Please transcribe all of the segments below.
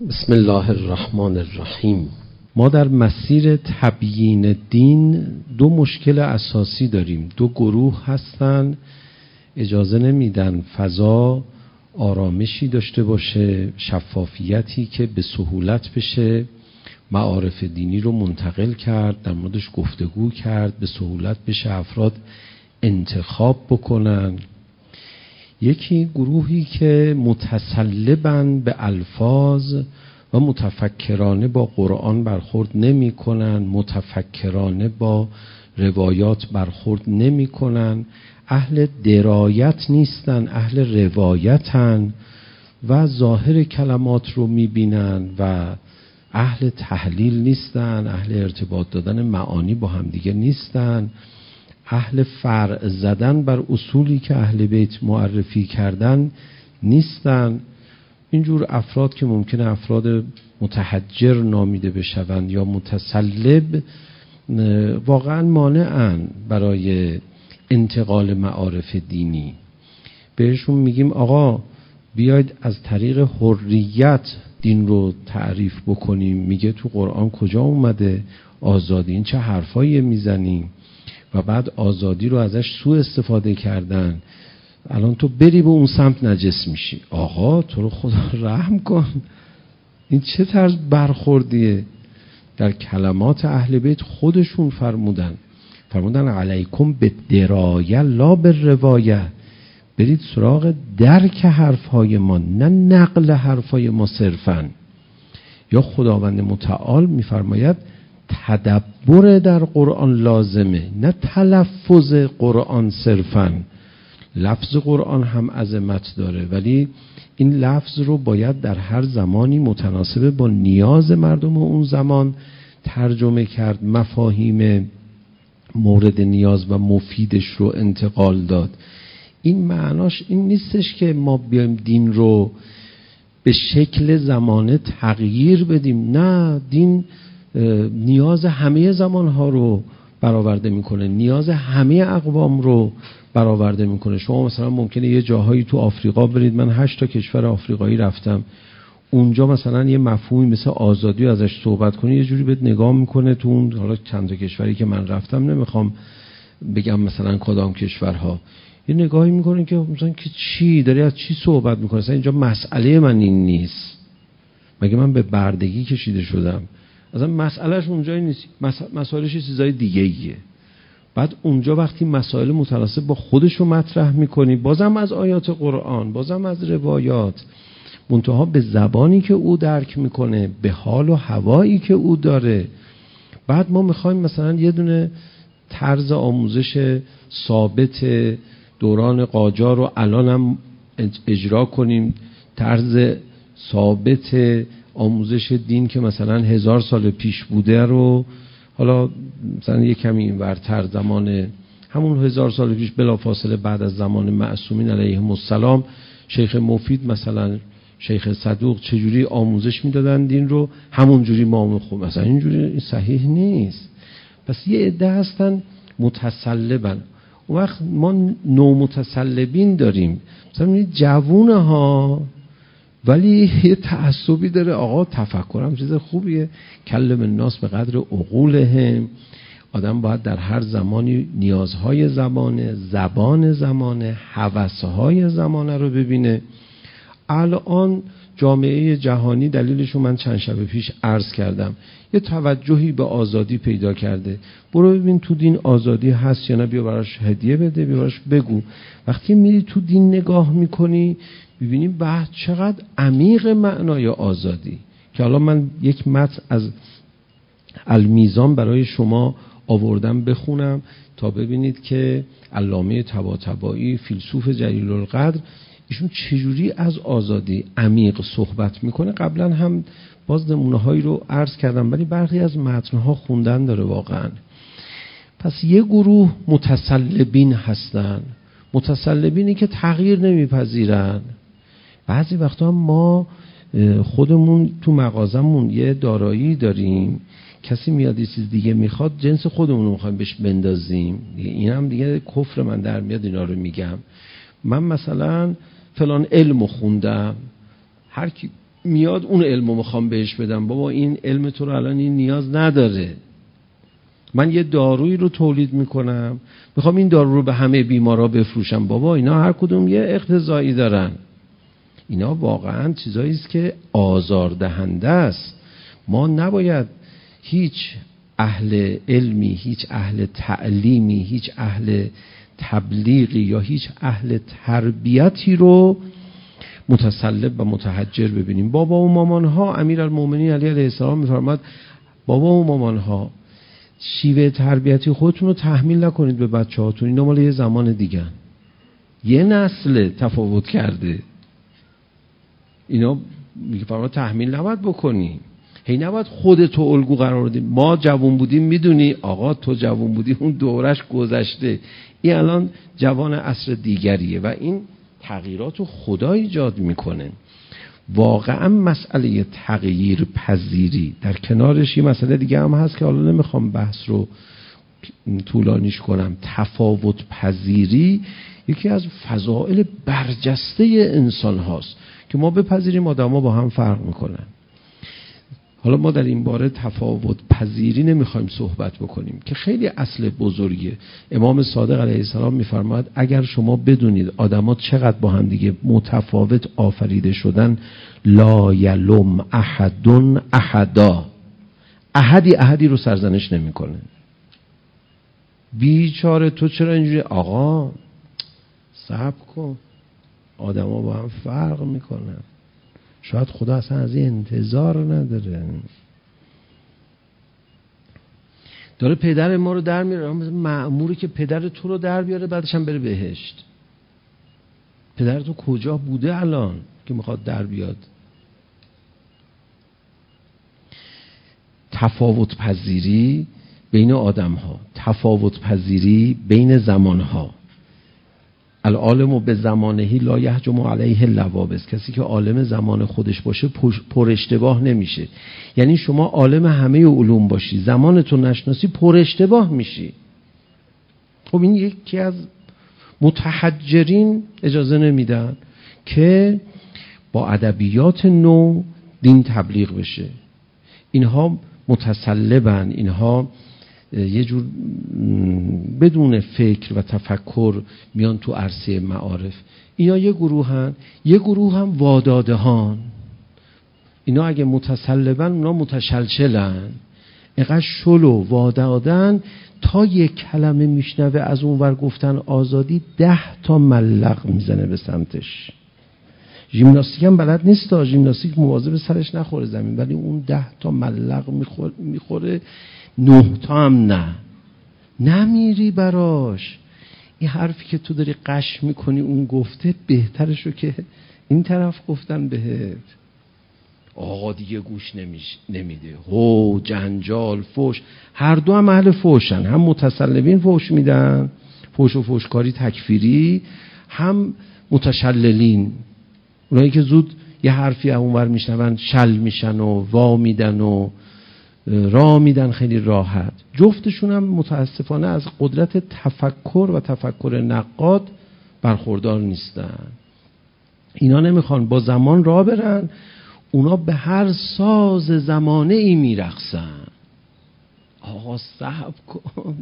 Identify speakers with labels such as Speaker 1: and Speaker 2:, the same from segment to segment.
Speaker 1: بسم الله الرحمن الرحیم. ما در مسیر تبیین دین دو مشکل اساسی داریم. دو گروه هستن اجازه نمیدن فضا آرامشی داشته باشه، شفافیتی که به سهولت بشه معارف دینی رو منتقل کرد، در موردش گفتگو کرد، به سهولت بشه افراد انتخاب بکنن. یکی گروهی که متسلبن به الفاظ و متفکرانه با قرآن برخورد نمی کنن، متفکرانه با روایات برخورد نمی کنن، اهل درایت نیستن، اهل روایتن و ظاهر کلمات رو می بینن و اهل تحلیل نیستن، اهل ارتباط دادن معانی با همدیگه نیستن، اهل فرع زدن بر اصولی که اهل بیت معرفی کردن نیستن. اینجور افراد که ممکنه افراد متحجر نامیده بشوند یا متسلب، واقعا مانعن برای انتقال معارف دینی. بهشون میگیم آقا بیاید از طریق حریت دین رو تعریف بکنیم. میگه تو قرآن کجا اومده آزادی؟ این چه حرفایی میزنیم؟ و بعد آزادی رو ازش سوء استفاده کردن. الان تو بری به اون سمت نجس میشی. آقا تو رو خدا رحم کن، این چه طرز برخوردیه؟ در کلمات اهل بیت خودشون فرمودن علیکم به درایه لا به روایه، برید سراغ درک حرفهای ما نه نقل حرفهای ما صرفا. یا خداوند متعال میفرماید تدبر در قرآن لازمه نه تلفظ قرآن صرفا. لفظ قرآن هم عظمت داره ولی این لفظ رو باید در هر زمانی متناسب با نیاز مردم اون زمان ترجمه کرد، مفاهیم مورد نیاز و مفیدش رو انتقال داد. این معناش این نیستش که ما بیایم دین رو به شکل زمانه تغییر بدیم. نه، دین نیاز همه زمانها رو برآورده میکنه، نیاز همه اقوام رو برآورده میکنه. شما مثلا ممکنه یه جاهایی تو آفریقا برید، من 8 تا کشور آفریقایی رفتم، اونجا مثلا یه مفهومی مثل آزادی ازش صحبت کنی یه جوری بهت نگاه میکنه. تو اون حالا چند تا کشوری که من رفتم، نمیخوام بگم مثلا کدام کشورها، یه نگاهی میکنه که مثلا که چی داری، از چی صحبت میکنه؟ مثلا اینجا مسئله من این نیست، مگه من به بردگی کشیده شدم؟ اصلا مسئلهش اونجایی نیست، مسائلش چیزای دیگه ایه. بعد اونجا وقتی مسائل متناسب با خودش رو مطرح میکنی، بازم از آیات قرآن، بازم از روایات، منتها به زبانی که او درک میکنه، به حال و هوایی که او داره. بعد ما میخوایم مثلا یه دونه طرز آموزش ثابت دوران قاجار رو الان هم اجرا کنیم، طرز ثابت آموزش دین که مثلا 1000 سال پیش بوده رو حالا مثلا یه کمی اینورتر، زمان همون 1000 سال پیش بلافاصله بعد از زمان معصومین علیهم السلام، شیخ مفید مثلا شیخ صدوق چجوری آموزش میدادن دین رو، همون جوری ما خوب مثلا اینجوری صحیح نیست. پس یه عده هستن متسلبن. اون وقت ما نو متسلبین داریم، مثلا جوونه ها ولی یه تعصبی داره. آقا تفکرم چیز خوبیه، کلم الناس به قدر عقولهم. آدم باید در هر زمانی نیازهای زمانه هوسهای زمانه رو ببینه. الان جامعه جهانی دلیلشو من چند شب پیش عرض کردم، یه توجهی به آزادی پیدا کرده. برو ببین تو دین آزادی هست یا نه، بیا براش هدیه بده، بیا براش بگو. وقتی میری تو دین نگاه میکنی ببینیم بعد چقدر عمیق معنای آزادی. که حالا من یک متن از المیزان برای شما آوردم بخونم تا ببینید که علامه طباطبایی فیلسوف جلیل القدر ایشون چجوری از آزادی عمیق صحبت میکنه. قبلا هم باز نمونه‌هایی رو عرض کردم ولی برخی از متن‌ها خوندن داره واقعا. پس یه گروه متسلبین هستن، متسلبینی که تغییر نمیپذیرن. بعضی وقتا هم ما خودمون تو مغازمون یه دارایی داریم، کسی میاد یه چیز دیگه میخواد، جنس خودمون رو میخوایم بهش بندازیم. این هم دیگه کفر من در میاد اینا رو میگم. من مثلا فلان علمو خوندم، هر کی میاد اون علمو میخوام بهش بدم، بابا این علم تو رو الان این نیاز نداره. من یه دارویی رو تولید میکنم، میخوام این دارو رو به همه بیمارا بفروشم، بابا اینا هر کدوم یه اقتضایی دارن. اینا واقعا چیزایی است که آزاردهنده است. ما نباید هیچ اهل علمی، هیچ اهل تعلیمی، هیچ اهل تبلیغی یا هیچ اهل تربیتی رو متسلب و متحجر ببینیم. بابا و مامان ها، امیرالمومنین علی علیه السلام میفرماد بابا و مامان ها شیوه تربیتی خودتون رو تحمیل نکنید به بچه هاتون، اینا مال یه زمان دیگه، یه نسل تفاوت کرده، اینا میفرماد تحمیل نباید بکنی. هی نباید خودتو الگو قرار بدی. ما جوان بودیم میدونی، آقا تو جوان بودی اون دورش گذشته، این الان جوان عصر دیگریه و این تغییرات رو خدا ایجاد میکنه. واقعا مسئله تغییر پذیری در کنارش یه مسئله دیگه هم هست که حالا نمیخوام بحث رو طولانیش کنم. تفاوت پذیری یکی از فضائل برجسته انسان هاست که ما بپذیریم آدم ها با هم فرق میکنن. حالا ما در این باره تفاوت پذیری نمیخوایم صحبت بکنیم که خیلی اصل بزرگیه. امام صادق علیه السلام میفرماید اگر شما بدونید آدم‌ها چقدر با هم دیگه متفاوت آفریده شدن، لا یلوم احد احدا، احدی رو سرزنش نمیکنه. بیچاره تو چرا اینجوری؟ آقا صبر کن، آدم‌ها با هم فرق میکنن، شاید خدا اصلا از این انتظار نداره. داره پدر ما رو در میاره، مأموری که پدر تو رو در بیاره بعدش هم بره بهشت. پدر تو کجا بوده الان که میخواد در بیاد؟ تفاوت پذیری بین آدم ها، تفاوت پذیری بین زمان ها. العالم به زمانهی لا یهجم علیه اللوابس، کسی که عالم زمان خودش باشه پر اشتباه نمیشه. یعنی شما عالم همه علوم باشی، زمانتو نشناسی پر اشتباه میشی. خب این یکی از متحجرین اجازه نمیدن که با ادبیات نو دین تبلیغ بشه. اینها متسلبن، اینها یه جور بدون فکر و تفکر میان تو عرصه معارف. اینا یه گروه هم وادادهان. اینا اگه متسلبن اونا متشلشلن، اینقدر شلو وادادن تا یک کلمه میشنوه از اون ور گفتن آزادی 10 تا ملق میزنه به سمتش. ژیمناستیک هم بلد نیست، ژیمناستیک مواظب سرش نخوره زمین، ولی اون 10 تا ملق میخوره، 9 تا هم نمیری براش. این حرفی که تو داری قش میکنی اون گفته، بهترشو که این طرف گفتن بهت. آقا دیگه گوش نمیده، هو جنجال فوش، هر دو هم اهل فوشن، هم متسلبین فوش میدن، فوش و فوشکاری تکفیری، هم متشللین، اونایی که زود یه حرفی اونور میشنون شل میشن و وا میدن و راه میدن خیلی راحت. جفتشون هم متاسفانه از قدرت تفکر و تفکر نقاد برخوردار نیستن. اینا نمیخوان با زمان راه برن، اونا به هر ساز زمانه ای میرقصن. آقا صبر کن،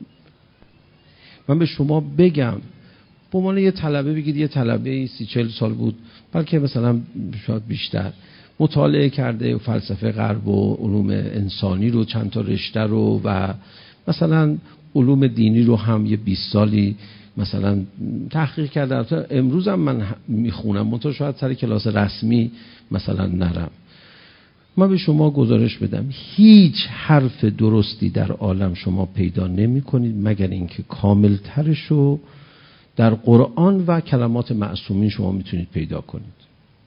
Speaker 1: من به شما بگم، به عنوان یه طلبه بگید، یه طلبه 30-40 سال بود، بلکه مثلا شاید بیشتر، مطالعه کرده فلسفه غرب و علوم انسانی رو، چند تا رشته رو و مثلا علوم دینی رو هم یه 20 سالی مثلا تحقیق کرده. امروز هم من میخونم، منتها شاید سر کلاس رسمی مثلا نرم. من به شما گزارش بدم، هیچ حرف درستی در عالم شما پیدا نمی کنید مگر اینکه کامل ترشو در قرآن و کلمات معصومین شما میتونید پیدا کنید.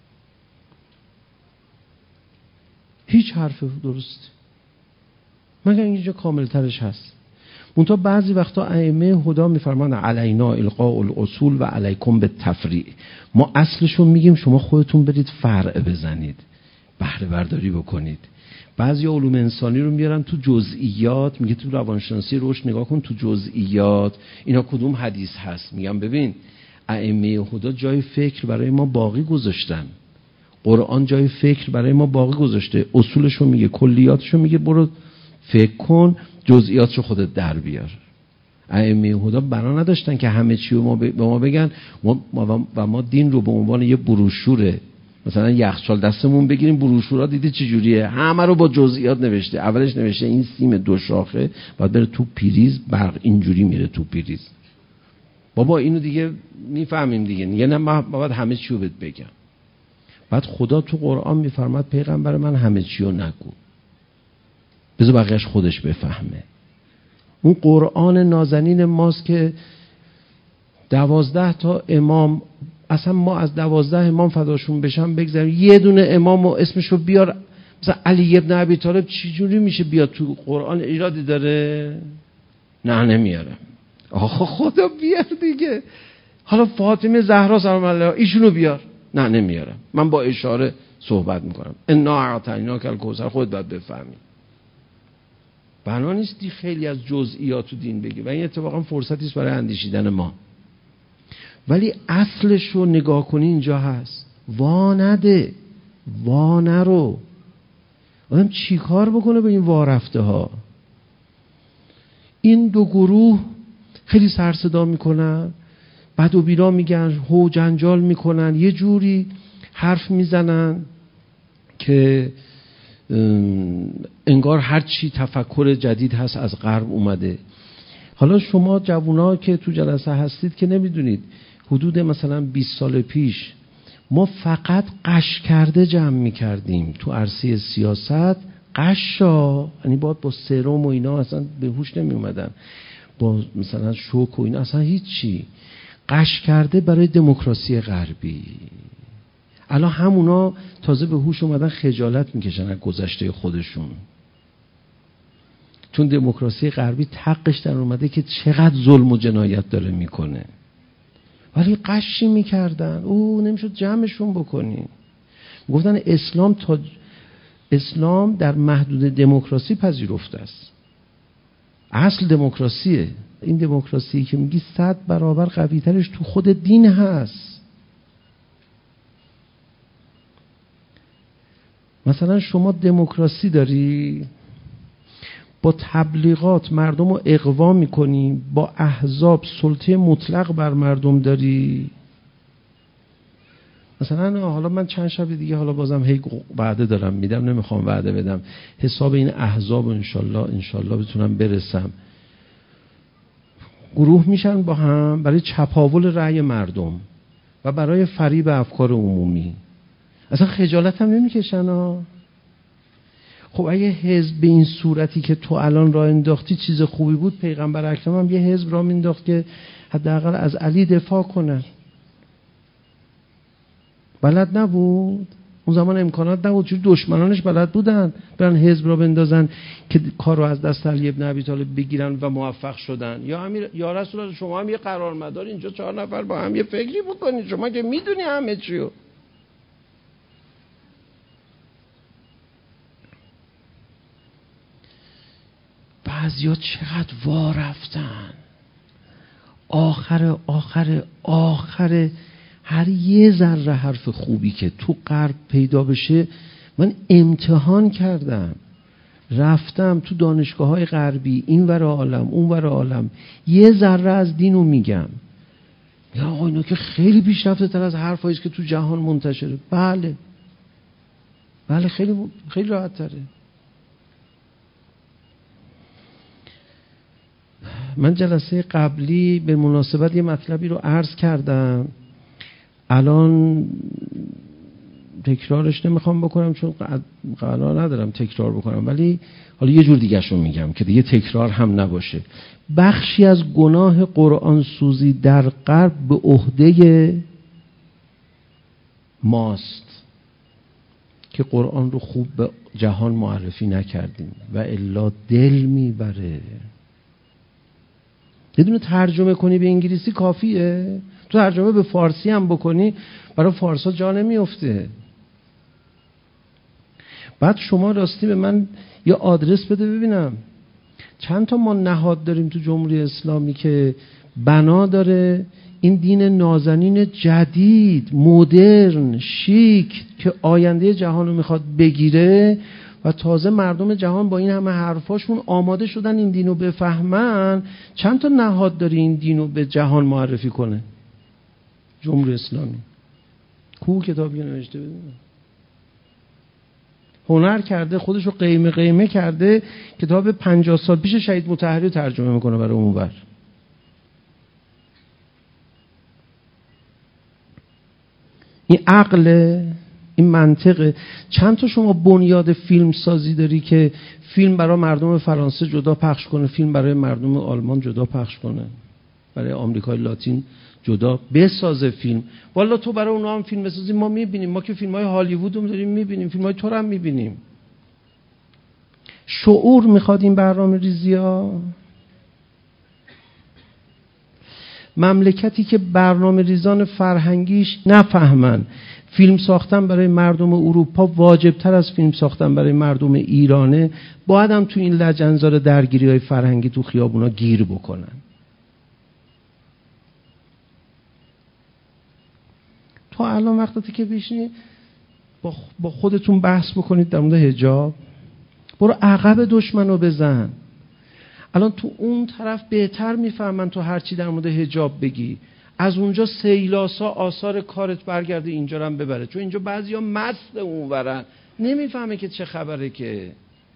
Speaker 1: هیچ حرف درست مگر اینجا کامل ترش هست. منتها بعضی وقتا ائمه هدا میفرمان علینا القاء الاصول و علیکم بالتفریع. ما اصلشو میگیم، شما خودتون برید فرع بزنید، بهره برداری بکنید. بعضی علوم انسانی رو میارن تو جزئیات، میگه تو روانشناسی روش نگاه کن تو جزئیات اینا کدوم حدیث هست. میگم ببین ائمه هدا جای فکر برای ما باقی گذاشتن. قرآن جای فکر برای ما باقی گذاشته، اصولشو میگه، کلیاتشو میگه، برو فکر کن، جزئیاتشو خودت در بیار. ائمه هدا بنا نداشتن که همه چی رو به ما بگن ما دین رو به عنوان یه بروشوره، مثلا یخچال دستمون بگیریم، بروشورا دیدی چه جوریه، همه رو با جزئیات نوشته. اولش نوشته این سیم 2 شاخه بعد بره تو پریز، برق اینجوری میره تو پریز. بابا اینو دیگه میفهمیم دیگه، نه من باید همه چی رو بهت بگم. بعد خدا تو قرآن میفرماد پیغمبر من همه چی رو نگو، بذار بقیه‌اش خودش بفهمه. اون قرآن نازنین ماست که 12 تا امام، اصلا ما از 12 امام فداشون بشم بگذاریم، یه دونه امام و اسمشو بیار، مثلا علی ابن ابی طالب چجوری میشه بیاد تو قرآن؟ ایرادی داره؟ نه نمیارم. آخه خدا بیار دیگه. حالا فاطمه زهرا سلام علیها ایشونو بیار. نه نمیارم، من با اشاره صحبت میکنم. انا اعطیناک الکوثر، خودت باید بفهمی. بنا نیستی خیلی از جزئیات تو دین بگی و این اتفاقا فرصتی است برای اندیشیدن ما. ولی اصلش رو نگاه کنی اینجا هست. وا نده، وا نرو. آدم چی کار بکنه به این وارفته ها؟ این دو گروه خیلی سر صدا میکنن، بد و بیرا میگن، هو جنجال میکنن، یه جوری حرف میزنن که انگار هر چی تفکر جدید هست از غرب اومده. حالا شما جوونا که تو جلسه هستید که نمیدونید، حدود مثلا 20 سال پیش ما فقط قش کرده جمع میکردیم تو عرصه سیاست. قشا یعنی با سرم و اینا اصلا به هوش نمی اومدن، با مثلا شوک و اینا اصلا هیچی. قش کرده برای دموکراسی غربی. الان همونا تازه به هوش اومدن، خجالت میکشن از گذشته خودشون، چون دموکراسی غربی تقش در اومده که چقدر ظلم و جنایت داره میکنه. ولی قشی میکردن، نمیشد جمعشون بکنی. گفتن اسلام در محدود دموکراسی پذیرفته است، اصل دموکراسیه. این دموکراسی که میگی 100 برابر قوی ترش تو خود دین هست. مثلا شما دموکراسی داری، با تبلیغات مردم رو اغوا میکنی، با احزاب سلطه مطلق بر مردم داری. مثلا حالا من چند شب دیگه، حالا بازم هی وعده دارم میدم، نمیخوام وعده بدم، حساب این احزاب انشالله بتونم برسم. گروه میشن با هم برای چپاول رأی مردم و برای فریب افکار عمومی. اصلا خجالت هم نمیکشن ها. خب اگه حزب به این صورتی که تو الان راه انداختی چیز خوبی بود، پیغمبر اکرم هم یه حزب راه انداخت که حداقل از علی دفاع کنه. بلد نبود اون زمان، امکانات نبود، چون دشمنانش بلد بودن برن حزب را بندازن که کار رو از دست علی ابن ابی طالب بگیرن و موفق شدن. یا رسول الله شما هم یه قرارمدار اینجا 4 نفر با هم یه فکری بکنید، شما که میدونی همه چیو. بعضیا چقدر وا رفتن، آخر هر یه ذره حرف خوبی که تو غرب پیدا بشه. من امتحان کردم، رفتم تو دانشگاه‌های غربی، این ور عالم اون ور عالم، یه ذره از دینو میگم، یا آقا اینا که خیلی پیشرفته تر از حرفایی که تو جهان منتشره. بله خیلی خیلی راحت تره. من جلسه قبلی به مناسبت یه مطلبی رو عرض کردم، الان تکرارش نمیخوام بکنم چون قرار ندارم تکرار بکنم، ولی حالا یه جور دیگه شو میگم که دیگه تکرار هم نباشه. بخشی از گناه قرآن سوزی در غرب به عهده ماست که قرآن رو خوب به جهان معرفی نکردیم و الا دل میبره. یه دونه ترجمه کنی به انگلیسی کافیه، تو ترجمه به فارسی هم بکنی برای فارسا جا نمیفته. بعد شما راستی به من یه آدرس بده ببینم چند تا ما نهاد داریم تو جمهوری اسلامی که بنا داره این دین نازنین جدید، مدرن، شیک، که آینده جهان رو میخواد بگیره و تازه مردم جهان با این همه حرفاشون آماده شدن این دین رو بفهمن، چند تا نهاد داره این دین رو به جهان معرفی کنه؟ جمهوری اسلامی کو کتابی نوشته بدونه؟ هنر کرده، خودشو قیمه کرده، کتاب 50 سال پیش شهید مطهری ترجمه میکنه برای اونور. این عقله، این منطقه. چند تا شما بنیاد فیلم سازی داری که فیلم برای مردم فرانسه جدا پخش کنه، فیلم برای مردم آلمان جدا پخش کنه، برای آمریکای لاتین جدا بسازه فیلم. والا تو برای اونها هم فیلم بسازی، ما میبینیم، ما که فیلم‌های هالیوود هم داریم میبینیم، فیلم‌های تو هم میبینیم. شعور میخواد این برنامه ریزی‌ها. مملکتی که برنامه ریزان فرهنگیش نفهمن فیلم ساختن برای مردم اروپا واجبتر از فیلم ساختن برای مردم ایرانه، باید هم تو این لجنزار درگیری‌های فرهنگی تو خیابونا گیر بکنن. تو الان وقتی که بشینید با خودتون بحث بکنید در مورد حجاب، برو عقب دشمنو بزن. الان تو اون طرف بهتر میفهمن تو هر چی در مورد حجاب بگی، از اونجا سیلاسا آثار کارت برگرده اینجا رو هم ببره، چون اینجا بعضیا مست اونورن، نمیفهمه که چه خبره. که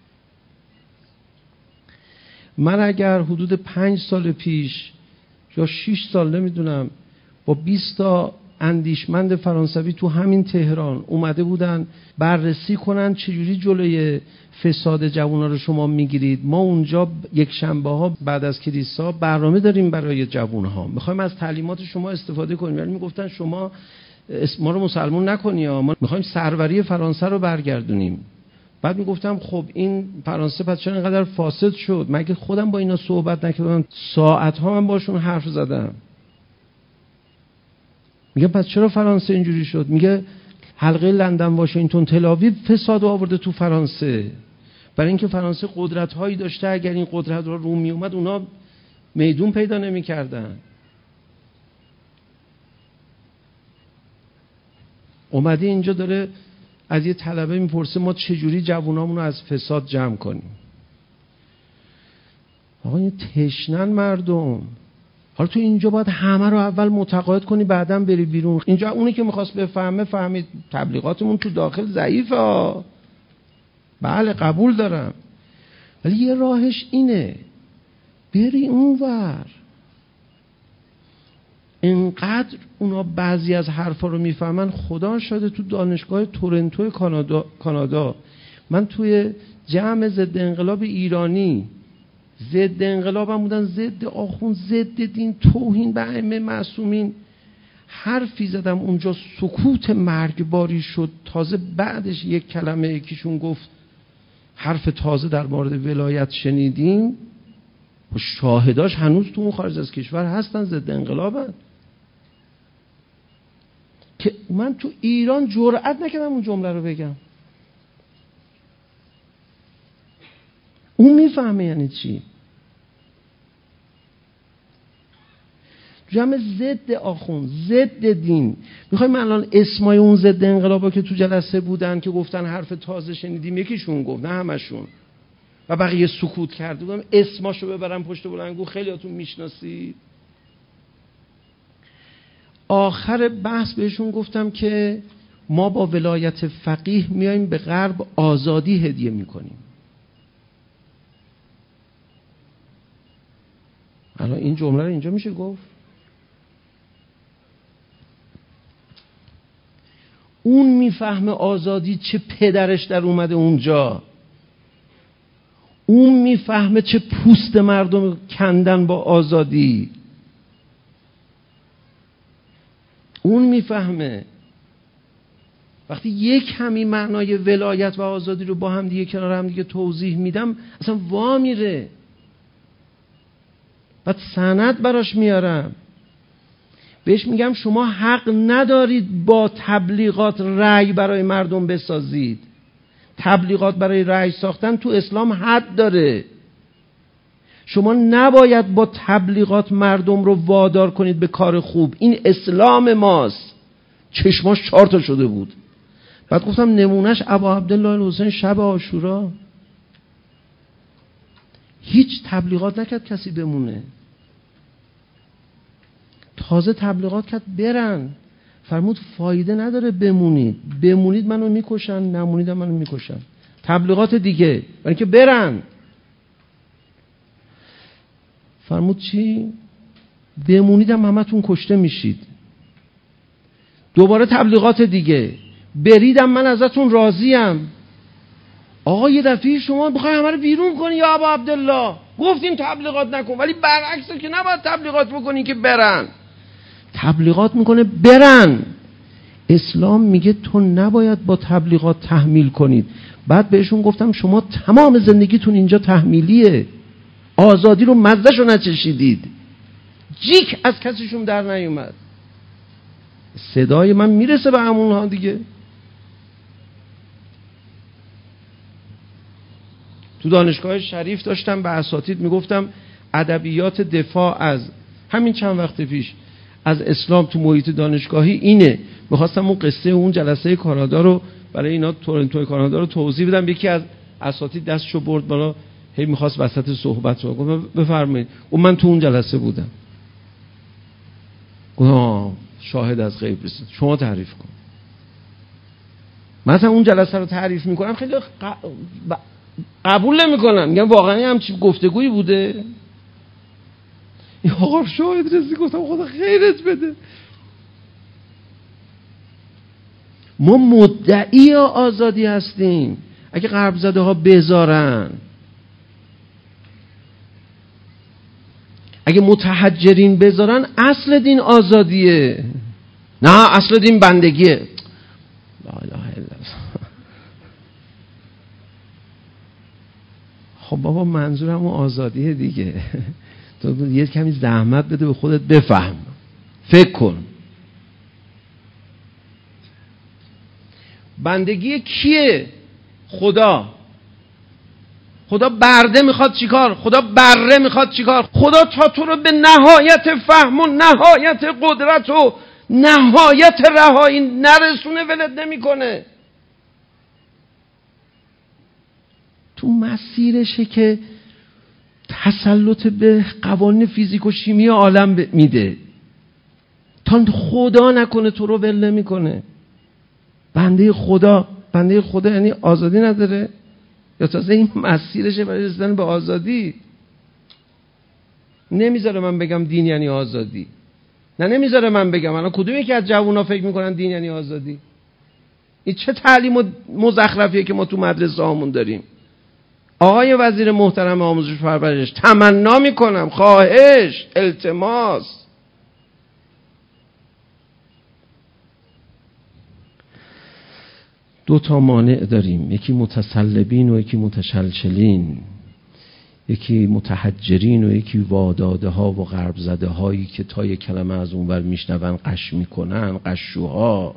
Speaker 1: من اگر حدود 5 سال پیش یا 6 سال نمیدونم با 20 تا اندیشمند فرانسوی تو همین تهران اومده بودن بررسی کنن چجوری جلوی فساد جوونا رو شما میگیرید، ما اونجا یک شنبه ها بعد از کلیسا برنامه داریم برای جوونها، میخوایم از تعلیمات شما استفاده کنیم. یعنی میگفتن شما ما رو مسلمون نکنی ها، ما میخوایم سروری فرانسه رو برگردونیم. بعد میگفتم خب این فرانسه پس چرا اینقدر فاسد شد؟ مگه خودم با اینا صحبت نکردم؟ ساعت ها من باشون حرف زدم. میگه پس چرا فرانسه اینجوری شد؟ میگه حلقه لندن واشنگتن تل آویو فساد آورده تو فرانسه، برای اینکه فرانسه قدرت هایی داشته، اگر این قدرت رو روم می اومد اونا میدون پیدا نمی کردن. اومده اینجا داره از یه طلبه میپرسه ما چجوری جوونامون رو از فساد جمع کنیم. آقا این تشنن مردم. حالا تو اینجا باید همه رو اول متقاعد کنی بعداً بری بیرون. اینجا اونی که میخواست بفهمه فهمید تبلیغاتمون تو داخل ضعیفه. بله قبول دارم، ولی یه راهش اینه بری اونور. اینقدر اونا بعضی از حرفا رو میفهمن. خدا شاده تو دانشگاه تورنتو کانادا من توی جمع ضد انقلاب ایرانی، ضد انقلاب هم بودن، ضد آخوند، ضد دین، توهین به ائمه معصومین، حرفی زدم اونجا سکوت مرگباری شد. تازه بعدش یک کلمه یکیشون گفت حرف تازه در مورد ولایت شنیدیم و شاهداش هنوز تو اون خارج از کشور هستن، ضد انقلابن. که من تو ایران جرئت نکردم اون جمله رو بگم. اون میفهمه یعنی چی. جمع ضد آخوند، ضد دین. میخوایم الان اسمای اون ضد انقلابا که تو جلسه بودن که گفتن حرف تازه شنیدیم، یکیشون گفت، نه همشون، و بقیه سکوت کرده بودم، اسماشو ببرم پشت بلندگو خیلیاتون میشناسید. آخر بحث بهشون گفتم که ما با ولایت فقیه میایم به غرب آزادی هدیه میکنیم. الان این جمله رو اینجا میشه گفت؟ اون میفهمه آزادی چه پدرش در اومده اونجا. اون میفهمه چه پوست مردم کندن با آزادی. اون میفهمه. وقتی یک کمی معنای ولایت و آزادی رو با هم دیگه کنار هم دیگه توضیح میدم اصلا وا میره. بعد سند براش میارم، بهش میگم شما حق ندارید با تبلیغات رأی برای مردم بسازید. تبلیغات برای رأی ساختن تو اسلام حد داره. شما نباید با تبلیغات مردم رو وادار کنید به کار خوب. این اسلام ماست. چشماش 4 تا شده بود. بعد گفتم نمونهش ابا عبدالله الحسین شب عاشورا هیچ تبلیغات نکرد کسی بمونه، تازه تبلیغات کرد برن. فرمود فایده نداره بمونید منو میکشن، نمونید منو میکشن. تبلیغات دیگه برای اینکه برن. فرمود چی؟ بمونید هم همتون کشته میشید. دوباره تبلیغات دیگه، بریدم من ازتون راضیم. آقا یه دفعه شما بخوای همه رو بیرون کنی یا ابا عبدالله، گفتیم تبلیغات نکن، ولی برعکسه که نباید تبلیغات بکنی که برن. تبلیغات میکنه برن. اسلام میگه تو نباید با تبلیغات تحمیل کنید. بعد بهشون گفتم شما تمام زندگیتون اینجا تحمیلیه، آزادی رو مزهشو نچشیدید. جیک از کسیشون در نیومد. صدای من میرسه به همونها دیگه. تو دانشگاه شریف داشتم به اساتید میگفتم ادبیات دفاع از همین چند وقت پیش از اسلام تو محیط دانشگاهی اینه. میخواستم اون قصه اون جلسه کانادا رو برای اینا تورنتو کانادا رو توضیح بدم. یکی از اساتید دستشو برد بالا، هی میخواست وسط صحبت رو گفت بفرمایید. و من تو اون جلسه بودم. گفتم شاهد از غیب رسید، شما تعریف کن. مثلا اون جلسه رو تعریف میکنم، خیلی قبول نمیکنن، میگن واقعا همچین گفتگویی بوده. این آقا شاهد رسید. گفتم خدا خیرت بده. ما مدعی آزادی هستیم. اگه غرب زده ها بذارن، اگه متحجرین بذارن، اصل دین آزادیه. نه اصل دین بندگیه. لا اله الا الله. خب بابا منظورم اون آزادیه دیگه. تو یه کمی زحمت بده به خودت بفهم، فکر کن. بندگی کیه؟ خدا. خدا برده میخواد چیکار؟ خدا بره میخواد چیکار؟ خدا تا تو رو به نهایت فهم و نهایت قدرت و نهایت رهایی نرسونه ولت نمیکنه. تو مسیرشه که تسلط به قوانین فیزیک و شیمی عالم میده. تا خدا نکنه تو رو ول نمیکنه. بنده خدا یعنی آزادی نداره؟ یا تازه این مسیرشه برای رسیدن به آزادی؟ نمیذاره من بگم دین یعنی آزادی. نمیذاره من بگم. الان کدومی که از جوونا فکر میکنن دین یعنی آزادی؟ این چه تعلیم و مزخرفیه که ما تو مدرسه هامون داریم؟ آقای وزیر محترم آموزش و پرورش، تمنا میکنم، خواهش، التماس، دو تا مانع داریم. یکی متسلبین و یکی متشلشلین، یکی متحجرین و یکی واداده ها و غرب زده هایی که تا یک کلمه از اونور میشنون قش میکنن، قشوها.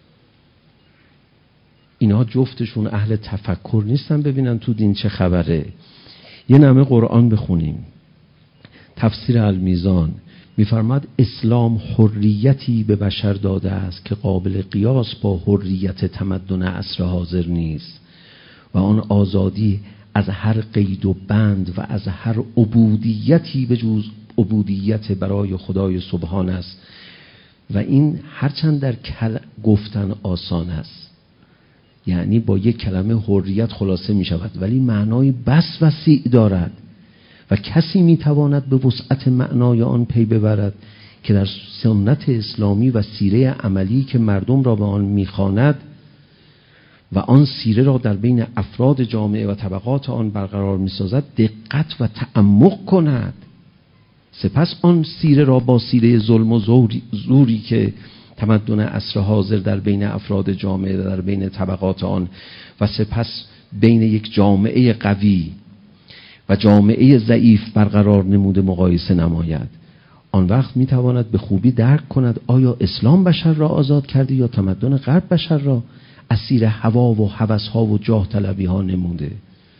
Speaker 1: اینا جفتشون اهل تفکر نیستن ببینن تو دین چه خبره. یه نمه قرآن بخونیم. تفسیر المیزان میفرماد اسلام حریتی به بشر داده است که قابل قیاس با حریت تمدن عصر حاضر نیست و آن آزادی از هر قید و بند و از هر عبودیتی به جز عبودیت برای خدای سبحان است. و این هرچند در گفتن آسان است، یعنی با یک کلمه حریت خلاصه می شود، ولی معنای بس وسیع دارد و کسی می تواند به وسعت معنای آن پی ببرد که در سنت اسلامی و سیره عملی که مردم را به آن می خواند و آن سیره را در بین افراد جامعه و طبقات آن برقرار می سازد دقت و تعمق کند. سپس آن سیره را با سیره ظلم و زوری که تمدن عصر حاضر در بین افراد جامعه و در بین طبقات آن و سپس بین یک جامعه قوی و جامعه ضعیف برقرار نموده مقایسه نماید. آن وقت میتواند به خوبی درک کند آیا اسلام بشر را آزاد کرده یا تمدن غرب بشر را اسیر هوا و هوس‌ها و جاه طلبی ها نموده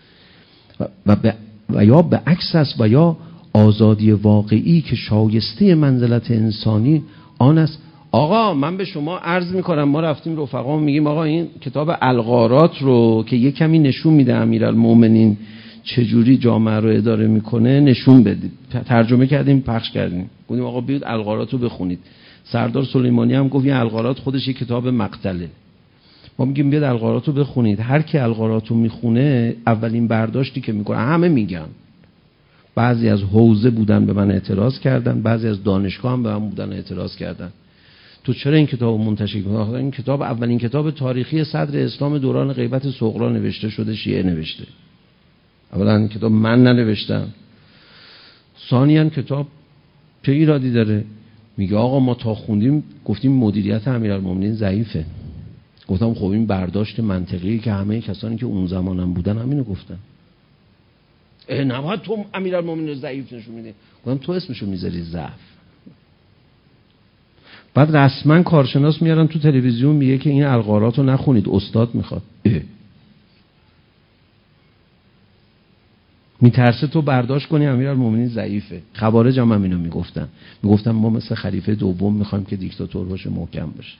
Speaker 1: و یا به عکس است و یا آزادی واقعی که شایسته منزلت انسانی آن است آقا من به شما عرض میکنم، ما رفتیم رفقا میگیم آقا این کتاب الغارات رو که یه کمی نشون میده امیرالمومنین چجوری جامعه رو اداره میکنه نشون بدید. ترجمه کردیم پخش کردیم، گفتیم آقا بیاید الغارات رو بخونید. سردار سلیمانی هم گفت این الغارات خودش یه کتاب مقتله. ما میگیم بیاید الغارات رو بخونید. هر کی الغارات رو میخونه اولین برداشتی که میکنه، همه میگن، بعضی از حوزه بودن به من اعتراض کردن، بعضی از دانشگاه هم به من بودن اعتراض کردن، تو چرا این کتاب رو منتشر کردی؟ این کتاب اولین کتاب تاریخی صدر اسلام دوران غیبت صغرا نوشته شده، شیعه نوشته. اولا این کتاب من ننوشتم، ثانیاً کتاب چه ایرادی داره؟ میگه آقا ما تا خوندیم گفتیم مدیریت امیرالمومنین ضعیفه. گفتم خب این برداشت منطقیه که همه کسانی که اون زمانم بودن همینو گفتن. نباید تو امیرالمومنین رو ضعیف نشون میدی. گفتم تو اسمشو میذاری ضعف. بعد رسما کارشناس میارن تو تلویزیون میگه که این الغارات رو نخونید، استاد میخواد. میترسه تو برداشت کنی امیرالمومنین ضعیفه. خوارج هم اینو میگفتن ما مثل خلیفه دوم میخوایم که دیکتاتور باشه، محکم باشه.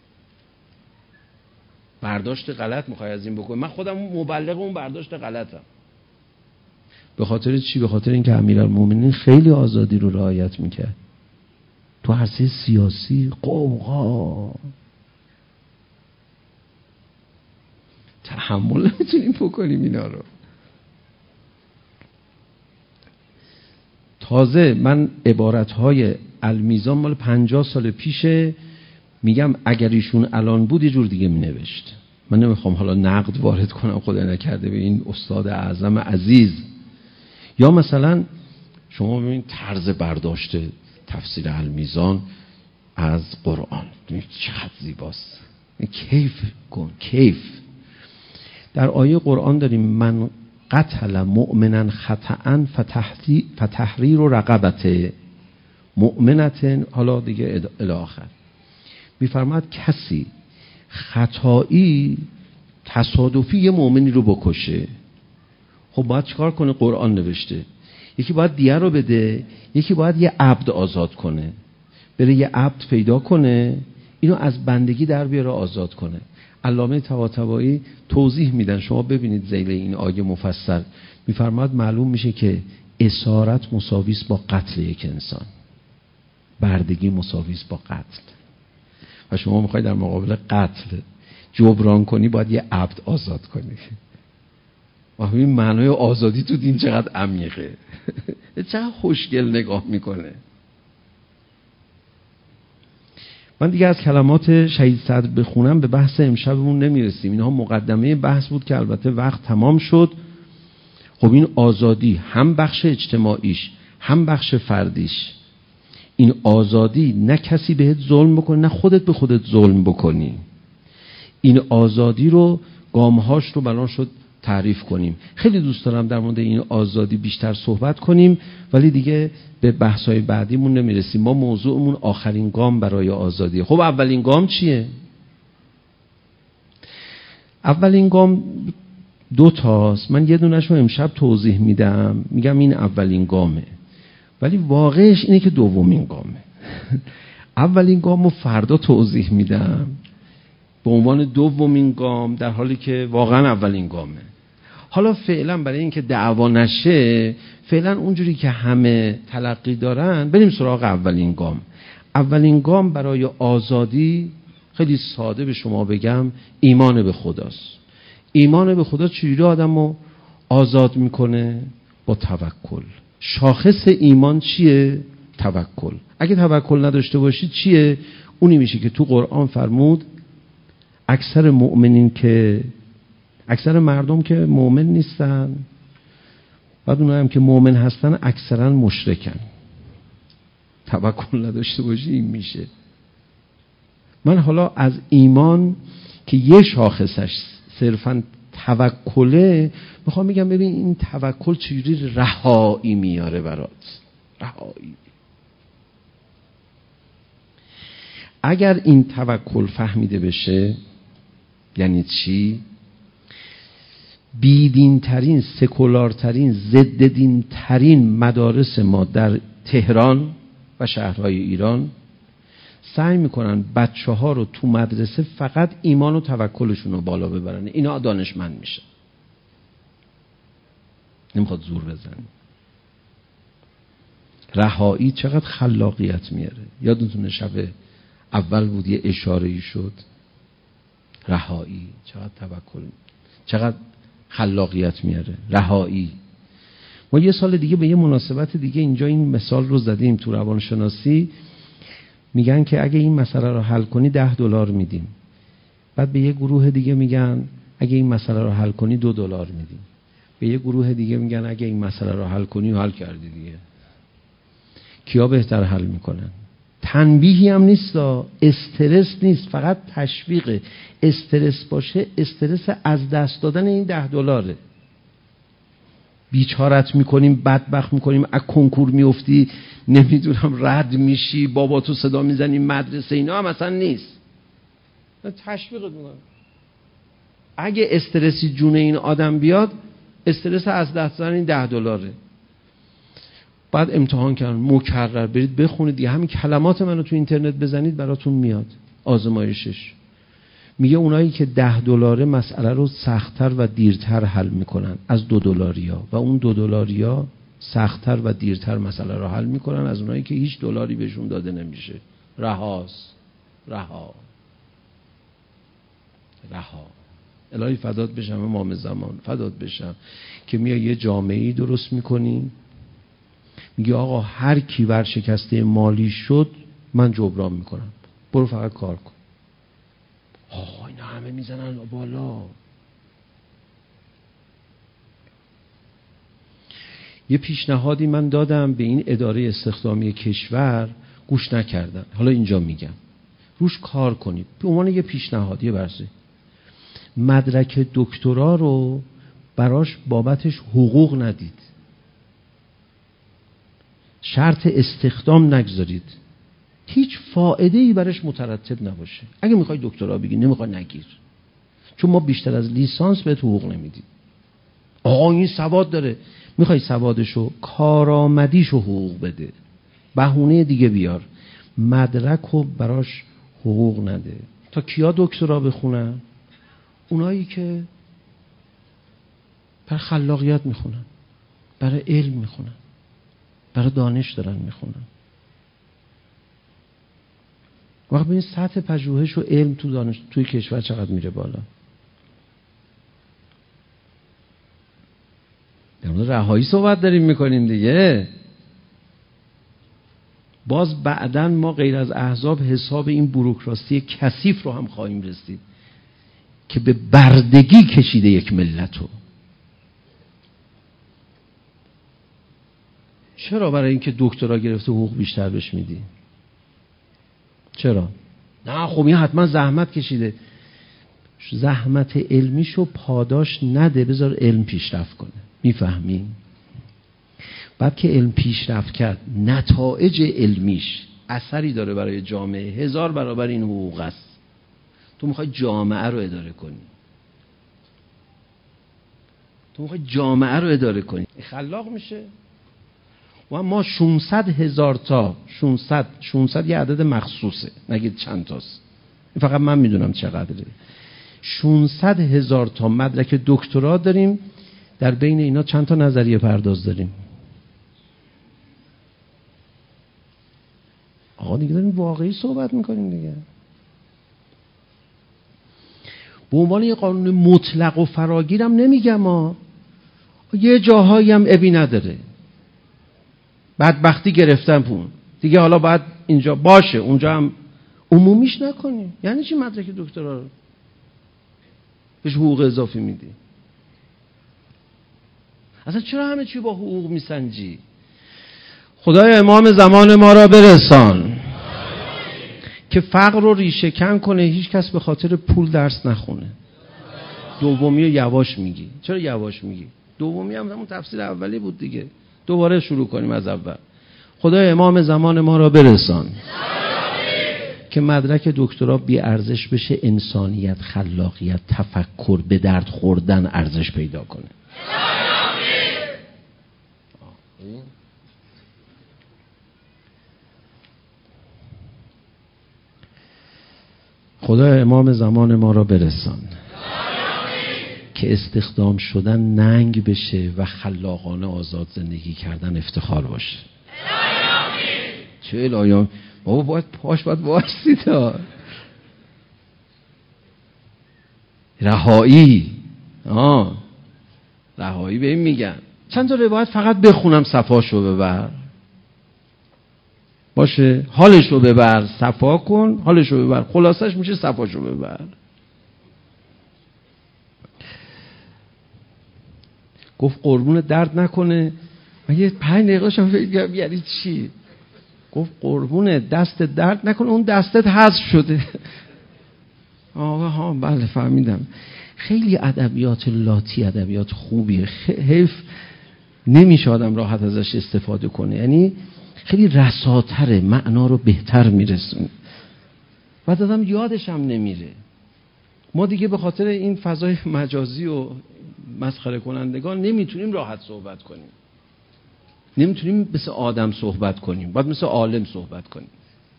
Speaker 1: برداشت غلط میخوای از این بکنی. من خودم مبلغ اون برداشت غلطم. به خاطر چی؟ به خاطر اینکه امیرالمومنین خیلی آزادی رو رعایت میکرد. تو عرصه سیاسی قوقا تحمل نمیتونیم بکنیم اینا رو. تازه من عبارتهای المیزان مال 50 سال پیشه، میگم اگر ایشون الان بود یه جور دیگه مینوشت. من نمیخوام حالا نقد وارد کنم، خدا نکرده به این استاد اعظم عزیز. یا مثلا شما ببینید طرز برداشت تفسیر المیزان از قرآن چقدر زیباست. کیف کن، کیف. در آیه قرآن داریم من قتل مؤمنا خطأ فتحریر رقبته مؤمنة، حالا دیگه الی آخر. میفرماد کسی خطایی تصادفی یه مؤمنی رو بکشه، خب باید چیکار کنه؟ قرآن نوشته یکی باید دیه رو بده، یکی باید یه عبد آزاد کنه، بره یه عبد پیدا کنه، اینو از بندگی در بیاره آزاد کنه. علامه طباطبایی توضیح میدن، شما ببینید ذیل این آیه مفصل. میفرماد معلوم میشه که اسارت مساویس با قتل یک انسان، بردگی مساویس با قتل. و شما میخواید در مقابل قتل جبران کنی باید یه عبد آزاد کنی. و همین معنای آزادی تو دین چقدر عمیقه. چقدر خوشگل نگاه میکنه. من دیگه از کلمات شهید صدر بخونم به بحث امشبمون نمیرسیم. اینها مقدمه بحث بود که البته وقت تمام شد. خب این آزادی هم بخش اجتماعیش هم بخش فردیش، این آزادی نه کسی بهت ظلم بکنه نه خودت به خودت ظلم بکنی. این آزادی رو گامهاش رو بلان شد تعریف کنیم. خیلی دوست دارم در مورد این آزادی بیشتر صحبت کنیم، ولی دیگه به بحث‌های بعدیمون نمیرسیم. ما موضوعمون آخرین گام برای آزادی. خب اولین گام چیه؟ اولین گام دو تاست. من یه دونه‌شو امشب توضیح میدم، میگم این اولین گامه، ولی واقعش اینه که دومین گامه. اولین گامو فردا توضیح میدم به عنوان دومین گام، در حالی که واقعا اولین گامه. حالا فعلا برای اینکه دعوا نشه، فعلا اونجوری که همه تلقی دارن بریم سراغ اولین گام. اولین گام برای آزادی خیلی ساده به شما بگم ایمان به خداست. ایمان به خدا چجوری آدمو آزاد میکنه؟ با توکل. شاخص ایمان چیه؟ توکل. اگه توکل نداشته باشید چیه؟ اونی میشه که تو قرآن فرمود اکثر مردم که مؤمن نیستن، بعد اونها هم که مؤمن هستن اکثرا مشرکن. توکل نداشته باشی این میشه. من حالا از ایمان که یه شاخصش صرفا توکله میخوام میگم ببین این توکل چجوری رهایی میاره برات. رهایی. اگر این توکل فهمیده بشه یعنی چی؟ بیدین ترین، سکولارترین، ضد دین ترین مدارس ما در تهران و شهرهای ایران سعی میکنن بچه‌ها رو تو مدرسه فقط ایمان و توکلشون رو بالا ببرن، اینا دانشمند میشن. نمیخواد زور بزنی. رهایی چقدر خلاقیت میاره. یادتونه شب اول بود یه اشاره‌ای شد. رهایی چقدر توکل، چقدر خلاقیت میاره. رهایی. ما یه سال دیگه به یه مناسبت دیگه اینجا این مثال رو زدیم تو روانشناسی. میگن که اگه این مسئله رو حل کنی $10 میدیم. بعد به یه گروه دیگه میگن اگه این مسئله رو حل کنی $2 میدیم. به یه گروه دیگه میگن اگه این مسئله رو حل کنی حل کردی دیگه. کیا بهتر حل میکنن؟ تنبیهی هم نیست، استرس نیست، فقط تشویق. استرس باشه، استرس از دست دادن این $10. بیچارت میکنیم، بدبخت میکنیم، از کنکور میفتی، نمیدونم رد میشی، بابا تو صدا میزنی مدرسه، اینا هم اصلا نیست. تشویقت میکنن. اگه استرسی جون این آدم بیاد، استرس از دست دادن این $10. بعد امتحان کردن مکرر، برید بخونید دیگه، همین کلمات منو تو اینترنت بزنید براتون میاد. آزمایشش میگه اونایی که $10 مسئله رو سخت‌تر و دیرتر حل میکنن از $2 و اون $2 سخت‌تر و دیرتر مسئله رو حل میکنن از اونایی که هیچ $1 بهشون داده نمیشه. رهاست. رها. الهی فدات بشم امام زمان، فدات بشم که میای یه جامعه‌ای درست میکنی، میگه آقا هر کی ورشکسته مالی شد من جبران میکنم، برو فقط کار کن. آقا اینا همه میزنن بالا. یه پیشنهادی من دادم به این اداره استخدامی کشور، گوش نکردن. حالا اینجا میگم روش کار کنید. به عنوان یه پیشنهاد، یه برسه مدرک دکترا رو براش بابتش حقوق ندید، شرط استخدام نگذارید، هیچ فائده ای براش مترتب نباشه. اگه میخوای دکترا بگی، نمیخوای نگیر، چون ما بیشتر از لیسانس بهت حقوق نمیدیم. آقا این سواد داره، میخوای سوادشو، کارآمدیشو حقوق بده، بهونه دیگه بیار، مدرک رو براش حقوق نده. تا کیا دکترا بخونن؟ اونایی که برای خلاقیت میخونن، برای علم میخونن، برای دانش دارن میخونن. وقت ببین سطح پژوهش و علم تو دانش توی کشور چقدر میره بالا. در مورد رهایی صحبت داریم میکنیم دیگه. باز بعداً ما غیر از احزاب حساب این بوروکراسی کثیف رو هم خواهیم رسید که به بردگی کشیده یک ملت رو. چرا برای اینکه دکترا گرفته حقوق بیشتر بهش میدی؟ چرا؟ نه خب این حتما زحمت کشیده. زحمت علمیشو پاداش نده، بذار علم پیشرفت کنه. میفهمین؟ بعد که علم پیشرفت کرد، نتایج علمیش اثری داره برای جامعه، 1000 برابر این حقوق است. تو میخوای جامعه رو اداره کنی، خلاق میشه. و ما 600,000 تا 600 یه عدد مخصوصه، نگید چند تاست، فقط من میدونم چقدره. 600,000 تا مدرک دکترا داریم، در بین اینا چند تا نظریه پرداز داریم. آقا دیگه داریم واقعی صحبت میکنیم دیگه. به عنوان یه قانون مطلق و فراگیرم نمیگم یه جاهایی هم ابی نداره، بدبختی گرفتن پون دیگه، حالا باید اینجا باشه اونجا هم عمومیش نکنیم. یعنی چی مدرک دکترا رو بهش حقوق اضافی میدی؟ اصلا چرا همه چی با حقوق میسنجی؟ خدای امام زمان ما را برسان که فقر رو ریشه کن کنه، هیچ کس به خاطر پول درس نخونه. دومی رو یواش میگی. چرا یواش میگی؟ دومی هم همون تفسیر اولی بود دیگه. دوباره شروع کنیم از اول. خدای امام زمان ما را برسان که مدرک دکترا بی ارزش بشه، انسانیت، خلاقیت، تفکر، به درد خوردن ارزش پیدا کنه. خدا امام زمان ما را برسان که استخدام شدن ننگ بشه و خلاقانه آزاد زندگی کردن افتخار باشه. چه الهی بابا باید پاش باید وایسی تا رهایی. رهایی به این میگن. چند تا روایت فقط بخونم صفاشو ببر باشه، حالشو ببر، صفا کن، حالشو ببر، خلاصش میشه صفاشو ببر. گفت قربون درد نکنه. من یه 5 دقیقه شم فکر کردم یعنی چی؟ گفت قربون دست درد نکنه، اون دستت حذف شده. ها بله فهمیدم. خیلی ادبیات لاتی ادبیات خوبیه، حیف نمیشه آدم راحت ازش استفاده کنه. یعنی خیلی رساتره، معنا رو بهتر میرسونه، بعد آدم یادش هم نمیره. ما دیگه به خاطر این فضای مجازی و مسخره کنندگان نمیتونیم راحت صحبت کنیم، نمیتونیم مثل آدم صحبت کنیم، باید مثل عالم صحبت کنیم.